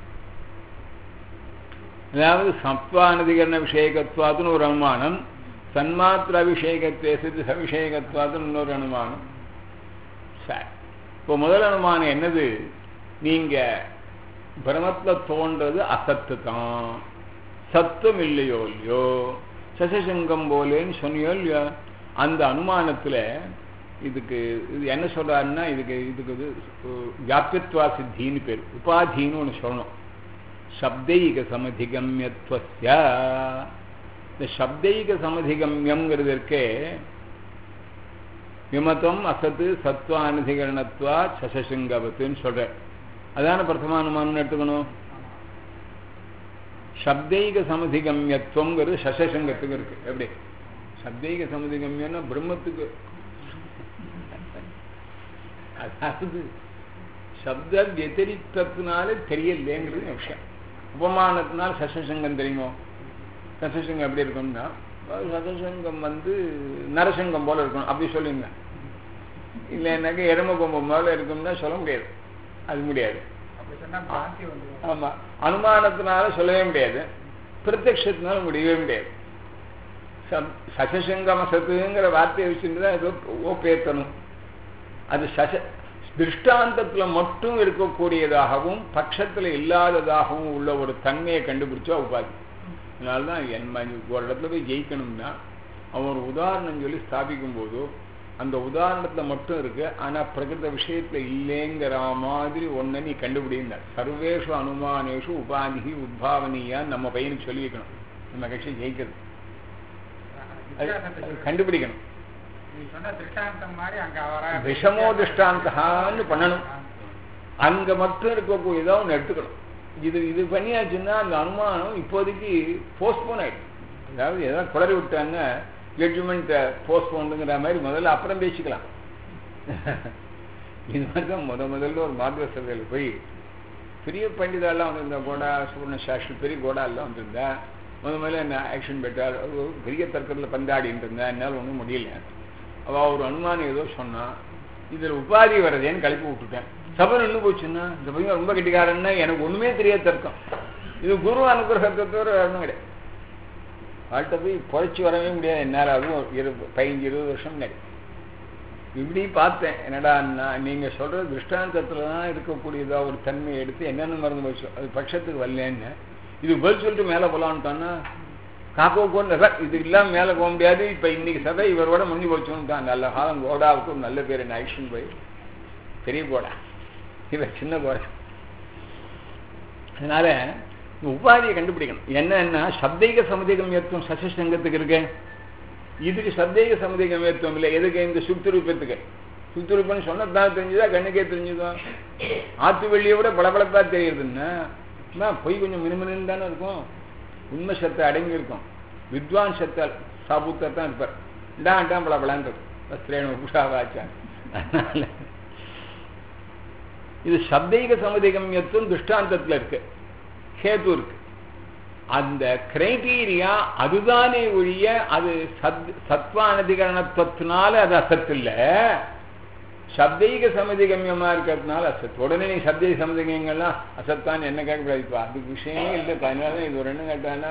[SPEAKER 1] அதாவது சத்வானதிகரண விஷயகத்வாத்துன்னு ஒரு அனுமானம், தன்மாத்திர அபிஷேகத்தை சிறு சவிஷேகத்வாது இன்னொரு அனுமானம். சரி, இப்போ முதல் அனுமானம் என்னது? நீங்க பிரமத்தில் தோன்றது அசத்து தான், சத்துவம் இல்லையோ இல்லையோ, சசசங்கம் போலேன்னு சொன்னியோ இல்லையோ. அந்த அனுமானத்தில் இதுக்கு இது என்ன சொல்றாருன்னா, இதுக்கு இதுக்கு இது வியாபியத்வா சித்தின்னு பேர், உபாதின்னு ஒன்று சொல்லணும். சப்தைக சமதிகமியத்வஸ்ய, இந்த சப்தைக சமதிகமியம்ங்கிறது இருக்கே, விமதம் அசத்து சத்வானதிகரணத்வா சசசங்கவத்துன்னு சொல்ற. அதான பிரதமானுமானம்னு எடுத்துக்கணும். சப்தைக சமதிகமியத்துவங்கிறது சசசங்கத்துக்கு இருக்கு. எப்படி சப்தைக சமதிகமியம்னா பிரம்மத்துக்கு, அதாவது சப்த வத்திரிகத்தினால தெரியலேங்கிறது விஷயம். உபமானத்தினால சசசங்கம் தெரியுமோ? சசசங்கம் எப்படி இருக்கும்னா, சசசங்கம் வந்து நரசங்கம் போல இருக்கணும் அப்படி சொல்லுங்க. இல்லைன்னாக்க எரும கொம்பம் போல இருக்கும்னா சொல்ல முடியாது, அது முடியாது. ஆமா, அனுமானத்தினால சொல்லவே முடியாது, பிரத்யக்ஷத்தினால முடியவே முடியாது. சசசங்கமசத்துங்கிற வார்த்தையை வச்சுருந்தா ஏதோ ஓப்பேத்தணும். அது சச திருஷ்டாந்தத்தில் மட்டும் இருக்கக்கூடியதாகவும் பட்சத்தில் இல்லாததாகவும் உள்ள ஒரு தன்மையை கண்டுபிடிச்சா உபாதி. அதனால்தான் என் ஒரு இடத்துல போய் ஜெயிக்கணும்னா அவன் ஒரு உதாரணம் சொல்லி ஸ்தாபிக்கும் போது அந்த உதாரணத்தில் மட்டும் இருக்கு, ஆனால் பிரகிருத விஷயத்தில் இல்லைங்கிற மாதிரி ஒன்றை நீ கண்டுபிடிங்க. சர்வேஷு அனுமானேஷு உபாதி உத்பாவனியான்னு நம்ம பையனுக்கு சொல்லி வைக்கணும். நம்ம கட்சி ஜெயிக்கிறது கண்டுபிடிக்கணும். விஷமோ திருஷ்டாந்தான்னு பண்ணணும். அங்க மட்டும் இருக்கக்கூடியதா ஒன்று எடுத்துக்கணும். இது இது பண்ணியாச்சுன்னா அந்த அனுமானம் இப்போதைக்கு போஸ்ட்போன் ஆயிடும். அதாவது ஏதாவது குளறி விட்டாங்க, ஜட்ஜ்மெண்ட் போஸ்ட்போனுங்கிற மாதிரி முதல்ல அப்புறம் பேசிக்கலாம். இது மாதிரி தான் முத முதல்ல ஒரு மாதவ சபையில் போய் பெரிய பண்டிதாலாம் வந்திருந்தா, கோடா சுவர்ண சாஸ்திரி பெரிய கோடாலாம் வந்திருந்தா, முத முதல்ல என்ன ஆக்ஷன் பெற்றார். பெரிய தர்க்கத்தில் பந்தாடின்னு இருந்தா, என்னால் ஒன்றும் முடியல. அவள் ஒரு அனுமானம் ஏதோ சொன்னான், இதில் உபாதி வரதேன்னு கழிப்பு விட்டுட்டேன். சபை நின்று போச்சுன்னா இந்த பையன் ரொம்ப கெட்டிக்காரன்னா எனக்கு ஒன்றுமே தெரியாது தர்க்கம். இது குரு அனுகிரகத்தை தவிர ஒன்றும் கிடையாது. வாழ்க்கை போய் பொழைச்சி வரவே முடியாது என்னால். அதுவும் இரு பதினஞ்சு இருபது வருஷம் கிடையாது. இப்படி பார்த்தேன், என்னடா நீங்கள் சொல்கிற திருஷ்டாந்தத்தில் தான் இருக்கக்கூடியதா ஒரு தன்மையை எடுத்து என்னென்ன மறந்து போச்சு, அது பட்சத்துக்கு வரலன்னு இது பதில் சொல்லிட்டு மேலே போகலான்ட்டான்னா காக்கோ கொண்டு இது இல்லாமல் மேலே போக முடியாது. இப்போ இன்னைக்கு சபை இவரோட முடிஞ்சு போச்சுன்னு தான். நல்ல காலம் கோடாவுக்கு ஒரு நல்ல பேர் என்ன ஆக்ஷன் போய் பெரிய கோடா, இவர் சின்ன கோடா. அதனால உபாதியை கண்டுபிடிக்கணும். என்னன்னா சப்தைக சமதிகமியத்துவம் சசசங்கத்துக்கு இருக்கு, இதுக்கு சப்தைக சமதிகமியத்துவம் இல்லை. எதுக்கு? இந்த சுத்துரூபத்துக்கு. சுத்துரூப்பன்னு சொன்னதான் தெரிஞ்சுதா, கண்ணுக்கே தெரிஞ்சுதான். ஆத்து வெள்ளியை விட பளபளப்பா தெரியுதுன்னா பொய் கொஞ்சம் மினுமினு தானே இருக்கும். உண்மை சத்தை அடங்கி இருக்கும். வித்வான் சத்தை சாபூத்தா தான் இருப்பார். டான் பளபளான் வஸ்திரேன புஷாவாச்சான். அதனால இது சப்தைக சமதிகமியத்துவம் திருஷ்டாந்தத்தில் இருக்கு, ஹேது இருக்கு. அந்த கிரைட்டீரியா அதுதானே ஒழிய அது சத் சத்வானதிகரணத்துவத்தினால அது அசத்து இல்லை, சப்தைக சமதிகமியமா இருக்கிறதுனால அசத்து. உடனே நீ சப்தைக சமதிகங்கள்லாம் அசத்தான்னு என்ன கேட்கக்கூடாதுப்பா, அதுக்கு விஷயமே இல்லை. அதனால இது ஒரு எண்ணம் கேட்டான்னா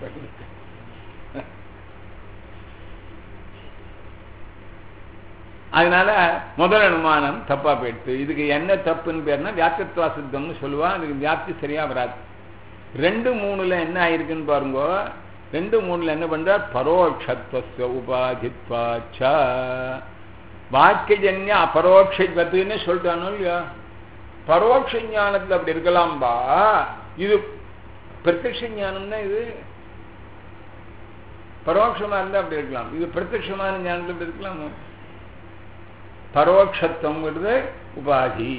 [SPEAKER 1] அதனால முதல் அனுமானம் தப்பா போயிடுது. இதுக்கு என்ன தப்புன்னு பேர்னா வியாப்தித்வா சித்தம்னு சொல்லுவா. அதுக்கு வியாப்தி சரியா வராது. ரெண்டு மூணுல என்ன ஆயிருக்குன்னு பாருங்க. ரெண்டு மூணுல என்ன பண்ற, பரோட்சத்வ உபாதித்வாச்ச வாக்கியஜன்ய அபரோட்சத்துன்னு சொல்லிட்டானோ இல்லையா. பரோட்ச ஞானத்துல அப்படி இருக்கலாம்பா. இது பிரத்யக்ஷ ஞானம்னா இது பரோட்சமா இருந்தா அப்படி இருக்கலாம். இது பிரத்யக்ஷமான ஞானத்துல அப்படி இருக்கலாம். பரோட்சத்துவங்கிறது உபாதி.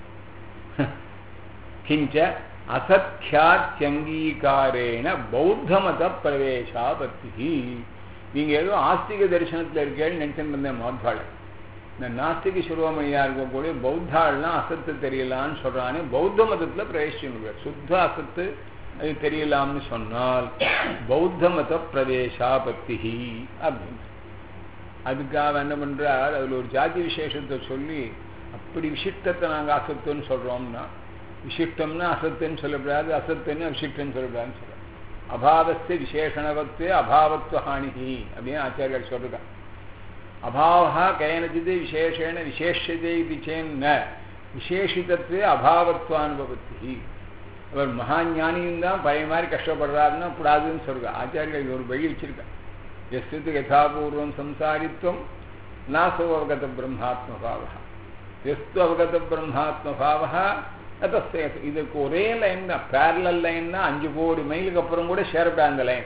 [SPEAKER 1] கிஞ்ச அசத்யாத்யங்கீகாரேன பௌத்தமத பிரவேசாபத்தி. நீங்க ஏதோ ஆஸ்திக தரிசனத்தில் இருக்கேன்னு நினைச்சுட்டு இருந்தேன் மோத்வாள். இந்த நாஸ்திக சிரோமணியா இருக்கக்கூடிய பௌத்தாள்லாம் அசத்து தெரியலான்னு சொல்றானே, பௌத்த மதத்துல பிரவேசிச்சு சுத்த அசத்து அது தெரியலாம்னு சொன்னால் பௌத்த மத பிரவேசாபத்தி அப்படின்னு. அதுக்காக என்ன பண்றார், அதுல ஒரு ஜாதி விசேஷத்தை சொல்லி அப்படி விசிஷ்டத்தை நாங்கள் அசத்துன்னு சொல்றோம்னா, விசிஷ்டம்னா அசத்துன்னு சொல்லக்கூடாது, அசத்துன்னு விசிஷ்டன்னு சொல்லக்கூடாதுன்னு சொல்றோம். அபாவஸ்ய விசேஷணவத்து அபாவத்துவ ஹானிஹி அப்படின்னு ஆச்சாரியர்கள் சொல்றாங்க. அபாவா கயனஜிது விசேஷேன விசேஷதே இது சேன்ன விசேஷிதத்துவே அபாவத்வானுபவத்தி. அவர் மகாஞானியும் தான் பழைய மாதிரி கஷ்டப்படுறாருன்னா கூடாதுன்னு சொல்றாங்க ஆச்சாரியர்கள். இது ஒரு வழி வச்சிருக்கா. எஸ்து யதாபூர்வம் சம்சாரித்வம் நாசோ அவகத பிரம்மாத்மபாவ எஸ்து அவகத பிரம்மாத்மபாவ அத்தஸ்ய. இதுக்கு ஒரே லைன் தான், பேரலல் லைன்னா அஞ்சு கோடி மைலுக்கு அப்புறம் கூட சேரப்பட அந்த லைன்.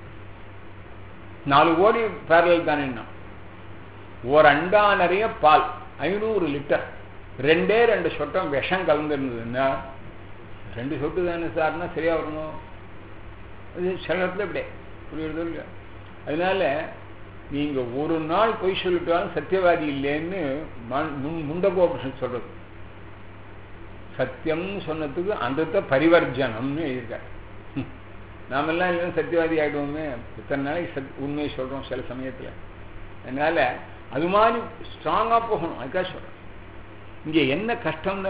[SPEAKER 1] நாலு கோடி பேரலல் தானே. ஒரு அண்டா நிறைய பால் ஐநூறு லிட்டர் ரெண்டே ரெண்டு சொட்டம் விஷம் கலந்துருந்ததுன்னா ரெண்டு சொட்டு தானே சார்னா சரியா வரணும். அது சில இடத்துல இப்படியே புரியுறது இல்லையா? அதனால நீங்க ஒரு நாள் பொய் சொல்லிட்டாலும் சத்தியவாதி இல்லைன்னு முண்டகோபுஷன் சொல்றது. சத்தியம் சொன்னதுக்கு அந்த பரிவர்ஜனம்னு எழுதியிருக்காரு. நாமெல்லாம் இல்லைன்னா சத்தியவாதி ஆகிடுவோமே. இத்தனை நாளைக்கு சத் உண்மையை சொல்றோம் சில சமயத்துல. அதனால அது மாதிரி ஸ்ட்ராங்கா போகணும். அதுக்காக சொல்றேன். இங்க என்ன கஷ்டம்னா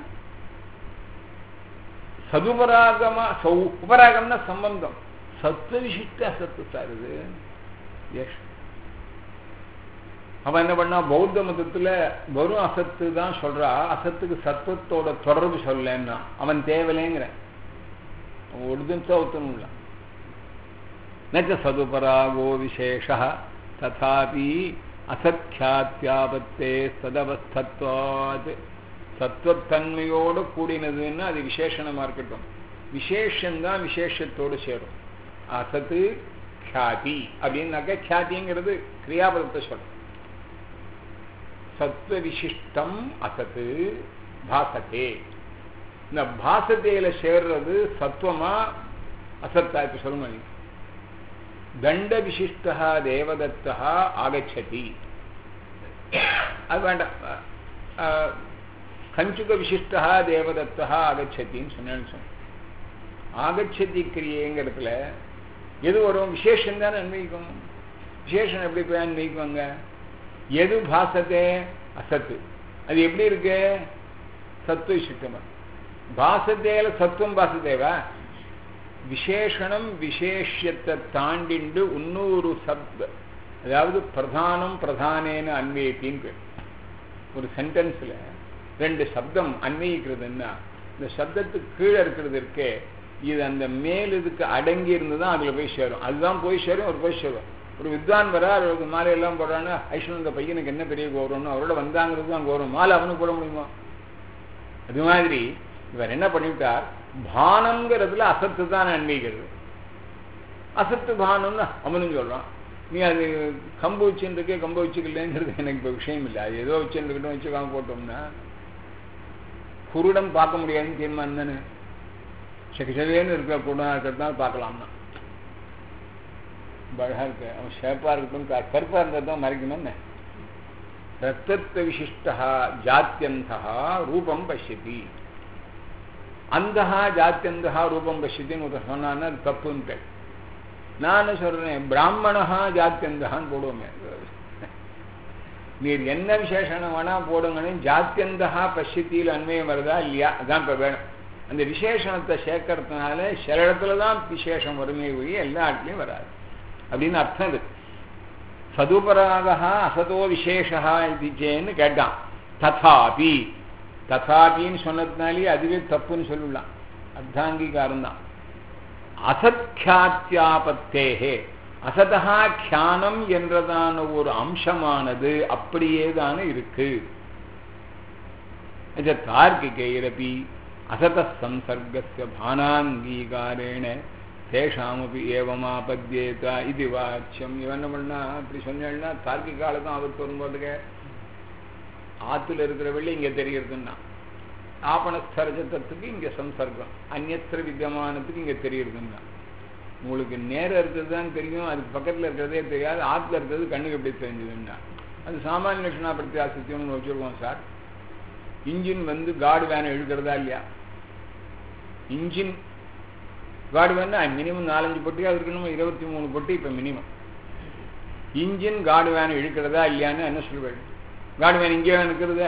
[SPEAKER 1] சதுபராகமா உபராகம்னா சம்பந்தம். சத்துவ விசிஷ்ட அசத்து சார் இது. அவன் என்ன பண்ணா பௌத்த மதத்துல வெறும் அசத்து தான் சொல்றா, அசத்துக்கு சத்துவத்தோட தொடர்பு சொல்லன்னா அவன் தேவலைங்கிற ஒருத்தனும் நச்ச சதுபராகோ விசேஷ ததாபி அசத்யாத்யாபத்தே சதவஸ்தத்வாத். சத்துவத்தன்மையோடு கூடினதுன்னா அது விசேஷணமா இருக்கட்டும். விசேஷந்தான் விசேஷத்தோடு சேரும். அசத்து ख्याति அப்படின்னாக்க ख्यातिங்கிறது கிரியாபதத்தை சொல்லும். சத்துவ விசிஷ்டம் அசத்து பாசத்தே. இந்த பாசத்தையில சேர்றது சத்துவமா அசத்தா? இப்ப சொல்லுங்க. தண்ட விசிஷ்டா தேவதத்தா ஆகச்சதி, அது வேண்டாம். கஞ்சுக விசிஷ்டா தேவதத்தா ஆகச்சத்தின்னு சொன்னேன்னு சொன்ன. ஆகச்சதி கிரியைங்கிறதுல எது வரும்? விசேஷம் தானே அன்வயிக்கும். விசேஷம் எப்படி போய் அன்வயிக்குவாங்க? எது பாசத்தே? அசத்து. அது எப்படி இருக்கு? சத்துவ விசிஷ்டமா. பாசத்தேல சத்துவம் பாசத்தேவா? விசேஷணம் விசேஷத்தை தாண்டிண்டு இன்னொரு சப்த, அதாவது பிரதானம் பிரதானேன அன்வயித்தின்னு ஒரு சென்டென்ஸ்ல ரெண்டு சப்தம் அன்வயிக்கிறதுன்னா இந்த சப்தத்துக்கு கீழே இருக்கிறது இருக்கே, இது அந்த மேல் இதுக்கு அடங்கி இருந்துதான் அதுல போய் சேரும். அதுதான் போய் சேரும். அவர் போய் சேரும். ஒரு வித்வான் வர அவருக்கு மாலை எல்லாம் போடுறான்னு ஐஸ்வன் இந்த பையனுக்கு என்ன பெரிய கௌரவம்னு அவரோட வந்தாங்கிறது தான் கௌரவம். மாலை அவனுக்கு போட முடியுமா? அது மாதிரி இவர் என்ன பண்ணிவிட்டார், பானம்ங்கிறதுல அசத்து தான் அன்வயிக்கிறது. அசத்து பானம்னு அவனும் சொல்றான். நீ அது கம்பு வச்சுன்னு இருக்கே கம்பு வச்சுக்கலங்கிறது எனக்கு இப்போ விஷயம் இல்லை. அது ஏதோ வச்சுருக்கிட்டும் வச்சுக்காம போட்டோம்னா குருடம் பார்க்க முடியாதுன்னு தீர்மானம் தானே. செகசவேன்னு இருக்கிற குருடா இருக்கிறதுனால பார்க்கலாம்னா பழகா இருக்க. அவன் ஷேப்பா இருக்கட்டும் கருப்பா இருந்தது தான் மறைக்கணும்னு. ரத்தத்துவ விசிஷ்டா ஜாத்தியந்தா ரூபம் பசியதி. அந்தஹா ஜாத்தியந்தா ரூபம் பசியத்தின்னு ஒரு சொன்னான்னு அது தப்புன்னு பேர். நான் சொல்றேன் பிராமணஹா ஜாத்தியந்தகான்னு போடுவோமே. நீர் என்ன விசேஷனம் வேணா போடுங்கன்னு ஜாத்தியந்தகா பசியத்தியில் அன்வயம் வருதா இல்லையா? அதான் இப்ப வேணும். அந்த விசேஷணத்தை சேர்க்கறதுனால சில இடத்துலதான் விசேஷம் வறுமை ஒழிய எல்லா இடத்துலையும் வராது அப்படின்னு அர்த்தம். இது சதுபராகா அசதோ விசேஷா இதுச்சேன்னு கேட்டான். ததாபி ததாபின்னு சொன்னதுனாலே அதுவே தப்புன்னு சொல்லலாம். அர்த்தாங்கீகாரம் தான். அசத்யாத்யாபத்தேகே அசதா கியானம் என்றதான ஒரு அம்சமானது அப்படியே தானே இருக்கு. தார்க்கிகைரபி அசத சம்சர்கஸ்ய பானாங்கீகாரேண தேஷாமபி ஏவமாபத்யேதா இது வாச்சியம். இவன் என்ன பண்ணா அப்படி சொன்னா தார்க்கிகால தான் ஆபத்து வரும்போதுங்க. ஆத்துல இருக்கிற வெள்ளி இங்க தெரியறதுன்னா ஆபணஸ்தரஜத்துக்கு இங்க சம்சர்க்கம், அந்நியத்திர வித்தியமானத்துக்கு இங்க தெரியறதுன்னா உங்களுக்கு நேரம் இருக்கிறது தான் தெரியும். அதுக்கு பக்கத்துல இருக்கிறதே தெரியாது. ஆத்துல இருக்கிறது கண்ணுக்கு எப்படி தெரிஞ்சதுன்னா அது சாமானிய லட்சணாபடுத்தி ஆசித்தியம்னு வச்சிருக்கோம் சார். இன்ஜின் வந்து காடு வேனை இழுக்கிறதா இல்லையா? இன்ஜின் காடு வேணா மினிமம் நாலஞ்சு பொட்டியா இருக்கணும். இருபத்தி மூணு பொட்டி இப்ப மினிமம். இன்ஜின் காடு வேனை இழுக்கிறதா இல்லையான்னு என்ன சொல்வேன்? காடு வேன் இங்கே வேன் இருக்கிறத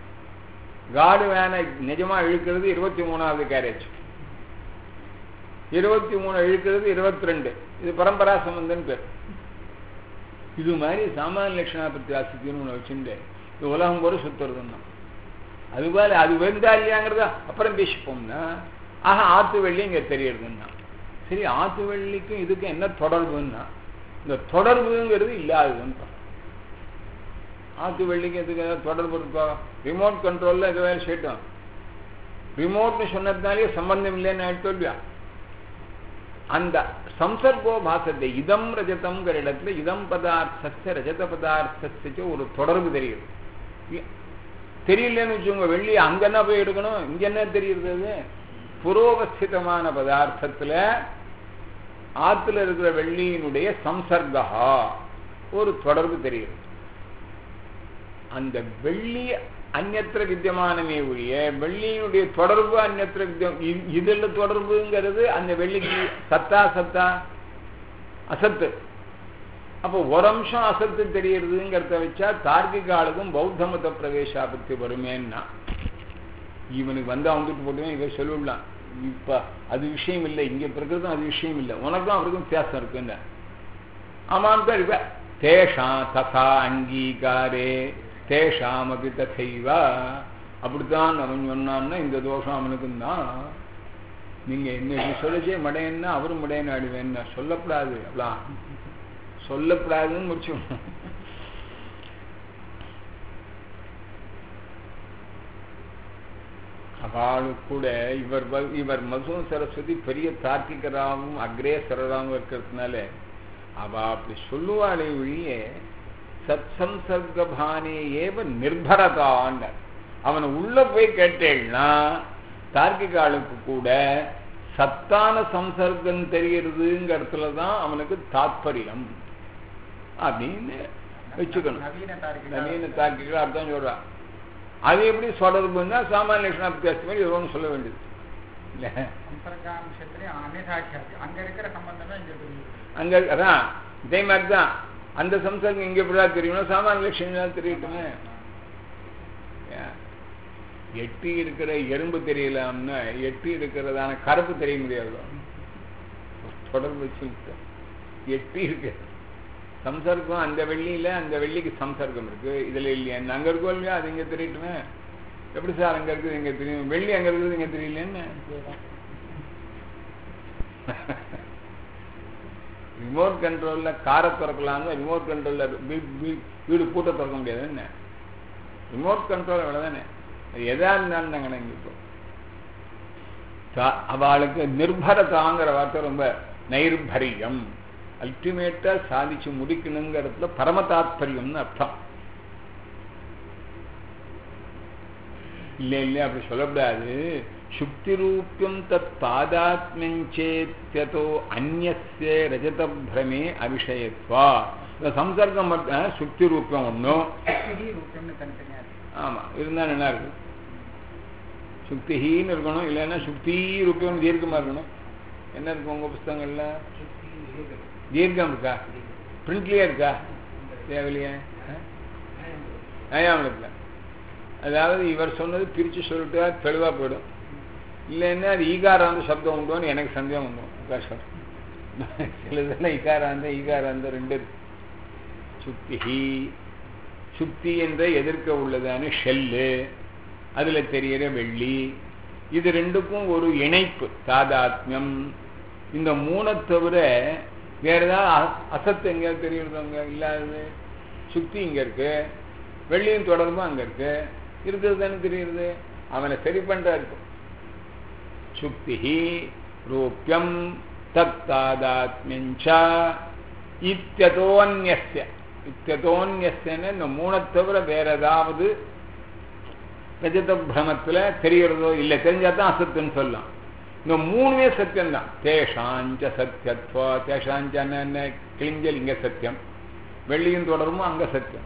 [SPEAKER 1] காடு வேனை நிஜமா இழுக்கிறது இருபத்தி மூணாவது கேரேஜ். இருபத்தி மூணு இழுக்கிறது இருபத்தி ரெண்டு. இது பரம்பரா சம்பந்தம் பேர். இது மாதிரி சாமானிய லட்சணா பிரத்யாசித்தின்னு ஒன்று வச்சுட்டு இது உலகம் போல சுத்துறதுன்னா அதுபோல அது வெந்தா இல்லையாங்கிறதா அப்புறம் பேசிப்போம்னா ஆக ஆத்து வெள்ளி இங்கே தெரியறதுன்னா சரி, ஆத்து வெள்ளிக்கும் இதுக்கும் என்ன தொடர்புன்னா இந்த தொடர்புங்கிறது இல்லாததுன்னு. ஆத்து வெள்ளிக்கு எதுக்கு ஏதாவது தொடர்பு இருக்கா? ரிமோட் கண்ட்ரோல்ல எது வேலை செய்யட்டும். ரிமோட்னு சொன்னதுனாலே சம்பந்தம் இல்லைன்னு ஆயிடுத்தோல்வியா? அந்த சம்சர்கோ பாசத்தை இதம் ரஜதம்ங்கிற இடத்துல இதம் பதார்த்த ரஜத பதார்த்தத்துக்கு ஒரு தொடர்பு தெரியுது. தெரியலன்னு வச்சுங்க, வெள்ளி அங்க என்ன போய் எடுக்கணும், இங்க என்ன தெரியுது? புரோவஸ்திதமான பதார்த்தத்துல ஆத்துல இருக்கிற வெள்ளியினுடைய சம்சர்கா ஒரு தொடர்பு தெரியுது. அந்த வெள்ளி அந்நத்திர வித்தியமானமே ஒழிய வெள்ளியினுடைய தொடர்பு அந்நத்திர வித்தியம். இதுல தொடர்புங்கிறது அந்த வெள்ளிக்கு சத்தா சத்தா அசத்து. அப்போ ஒரு அம்சம் அசத்து தெரியறதுங்கிறத வச்சா தார்க்கிகாலுக்கும் பௌத்த மத பிரவேசா பத்தி வருமேன்னா இவனுக்கு வந்தா வந்துட்டு போட்டுவேன் இவர் சொல்லிவிடலாம். இப்ப அது விஷயம் இல்லை, இங்க பிறகுதான் அது விஷயம் இல்லை, உனக்கும் அவருக்கும் வித்தியாசம் இருக்குன்னு. ஆமாம் தான் இருப்ப தேஷா தசா அங்கீகாரே தேஷாமபி தசைவா. அப்படித்தான் அவன் சொன்னான்னா இந்த தோஷம் அவனுக்கும் தான். நீங்க என்ன சொல்லிச்சே மடையன்னா அவரும் மடையன்னு ஆடுவேன்னா சொல்லப்படாது. அப்படியா சொல்லப்படாதுன்னு முடிச்சு. அவளு கூட இவர் இவர் மசூ சரஸ்வதி பெரிய தார்க்கிகராகவும் அக்ரேசராகவும் இருக்கிறதுனால அவ அப்படி சொல்லுவாளே ஒழிய சத் சம்சர்கபானே ஏவ நிர்பரதான். அவனை உள்ள போய் கேட்டேன்னா தார்க்கிகாலுக்கு கூட சத்தான சம்சர்க்கம் தெரியறதுங்கிறதுலதான் அவனுக்கு தாத்பரியம் அப்படின்னு வச்சுக்கணும். நவீன தார்க்கிகள் அர்த்தம் சொல்றான். அது எப்படி தொடர்புன்னா சாமானிய லட்சணா வித்தியாசம் மாதிரி இது ஒன்று சொல்ல வேண்டியது இல்ல. அங்க அதான் இதே மாதிரிதான் அந்த சம்சர்க்கம் இங்க எப்படிதான் தெரியும்னா சாமானிய லட்சணம் தெரியட்டுமே. எட்டி இருக்கிற எறும்பு தெரியலாம்னா எட்டி இருக்கிறதான கருப்பு தெரிய முடியாது. தொடர்பு வச்சு எட்டி இருக்கு சம்சர்க்கம். அந்த வெள்ளியில அந்த வெள்ளிக்கு சம்சர்க்கம் இருக்கு, இதுல இல்லையா? அங்க இருக்கோ இல்லையா? அது இங்க தெரியட்டுமே. எப்படி சார் அங்க இருக்குது இங்க தெரியும், வெள்ளி அங்க இருக்குது இங்க தெரியலன்னு? ரிமோட் கண்ட்ரோல்ல காரை திறக்கலாங்க, ரிமோட் கண்ட்ரோல்ல வீடு பூட்ட திறக்க முடியாது. என்ன ரிமோட் கண்ட்ரோல் அவ்வளவுதானே. அது எதா இருந்தாலும் நாங்க இப்போ அவளுக்கு நிர்பரதாங்கிற வார்த்தை ரொம்ப நைர்பரியம், அல்டிமேட்டா சாதிச்சு முடிக்கணுங்கிறதுல பரம தாத்பரியம்னு அர்த்தம். இல்ல இல்ல அப்படி சொல்லக்கூடாது. சுக்தி ரூபியம் தத் தாதாத்மியஞ்சேத்யதோ அந்நிய ரஜத பிரமே அவிஷயத்வா. சம்சர்க்கம் மட்டும் சுக்தி ரூபியம் ஒன்றும். ஆமா இருந்தா என்ன இருக்கு? சுக்திஹீன்னு இருக்கணும், இல்லைன்னா சுக்தி ரூபியம் தீர்க்கமா இருக்கணும். என்ன இருக்கு உங்க புஸ்தகங்கள்ல? தீர்க்கம் இருக்கா? பிரிண்ட்லயே இருக்கா? தேவையில்லையே. நயாமல் இருக்கல. அதாவது இவர் சொன்னது பிரிச்சு சொல்லிட்டு தெளிவா போயிடும். இல்லைன்னா அது ஈகாராந்த சப்தம் உண்டோன்னு எனக்கு சந்தேகம் உண்டும். சிலதெல்லாம் ஈகாராந்த ஈகாராந்த ரெண்டு இருக்கு. சுக்திஹி சுக்தி என்ற எதிர்க்க உள்ளதான ஷெல்லு, அதுல தெரிகிற வெள்ளி, இது ரெண்டுக்கும் ஒரு இணைப்பு தாதாத்மியம். இந்த மூணை தவிர வேற ஏதாவது அசத்து எங்க தெரியுறவங்க இல்லாதது. சுக்தி இங்க இருக்கு, வெள்ளியும் தொடர்பும் அங்க இருக்கு, இருக்கிறது தானே தெரியுது. அவனை சரி பண்ற இருக்கும். சுக்திஹி ரூபியம் தத்தாதாத்மியஞ்ச இத்யதோன்யஸ்ய. இத்யதோன்யஸ்யன்னு இந்த மூணை தவிர வேற ஏதாவது ரஜத பிரமத்துல தெரியறதோ இல்லை, தெரிஞ்சாதான் அசத்துன்னு சொல்லலாம். இந்த மூணுமே சத்தியம்தான். தேஷாஞ்ச சத்தியத்வா. தேஷாஞ்ச என்ன கிளிஞ்சல் இங்க சத்தியம், வெள்ளியும் தொடருமோ அங்க சத்தியம்.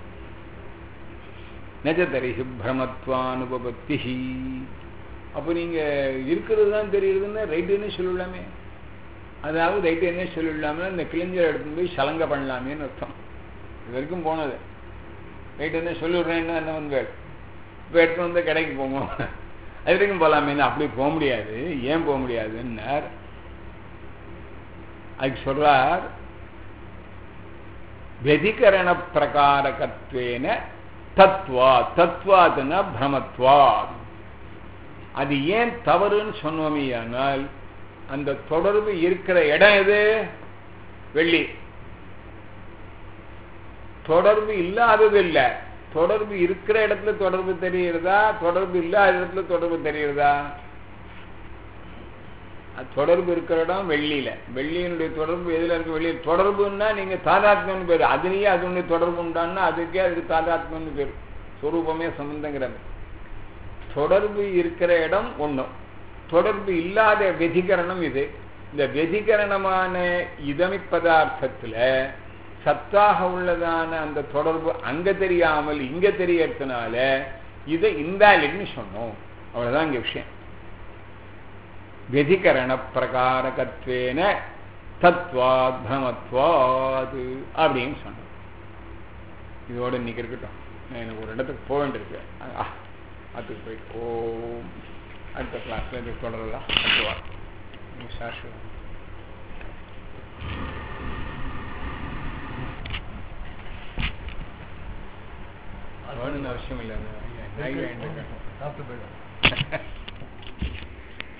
[SPEAKER 1] நஜதரிஹி பிரமத்வானுபபத்தி. அப்போ நீங்க இருக்கிறது தான் தெரியுதுன்னு ரைட்டுன்னு சொல்லலாமே. அதாவது ரைட்டு என்ன சொல்லிடலாமே, இந்த கிளிஞ்சல் எடுத்துன்னு போய் சலங்க பண்ணலாமேன்னு அர்த்தம். இது வரைக்கும் போனது ரைட்டு என்ன சொல்லிடுறேன்னா என்ன வந்து இப்போ எடுத்து வந்து கடைக்கு போவோம், அது வரைக்கும் போகலாமே. அப்படி போக முடியாது. ஏன் போக முடியாதுன்னார்? அதுக்கு சொல்றார் வெதிகரண பிரகாரகத்வேன தத்வா தத்வாதுனா பிரமத்வா. அது ஏன் தவறுன்னு சொன்னோமே ஆனால் அந்த தொடர்பு இருக்கிற இடம் எது? வெள்ளி. தொடர்பு இல்லாதது இல்லை. தொடர்பு இருக்கிற இடத்துல தொடர்பு தெரிகிறதா, தொடர்பு இல்லாத இடத்துல தொடர்பு தெரிகிறதா? தொடர்பு இருக்கிற இடம் வெள்ளியில. வெள்ளியினுடைய தொடர்பு எதுல இருக்கு? வெளியில். தொடர்புன்னா நீங்க தாதாத்மியம்னு பேரு. அதுலயே அதனுடைய தொடர்பு உண்டான்னா அதுக்கே அதுக்கு தாதாத்மியம்னு பேரு. சொரூபமே சம்பந்தங்கிறது. தொடர்பு இருக்கிற இடம் ஒண்ணும், தொடர்பு இல்லாத வெதிகரணம் இது. இந்த வெதிகரணமான இதமி பதார்த்தத்துல சத்தாக உள்ளதான அந்த தொடர்பு அங்க தெரியாமல் இங்க தெரியறதுனால இதை இன்வாலிட்னு சொன்னோம். அவ்வளவுதான் இங்க விஷயம். வெதிகரண பிரகாரகத்வேன தத்வாத் பிரமத்வாத் அப்படின்னு சொன்னோம். இதோட இன்னைக்கு இருக்கட்டும். எனக்கு ஒரு இடத்துக்கு போக வேண்டியிருக்கு. அதுக்கு போயிட்டு ஓம் அடுத்த கிளாஸ்ல இது தொடரலாம். சாஸ்வதம் அவசியம் இல்லை.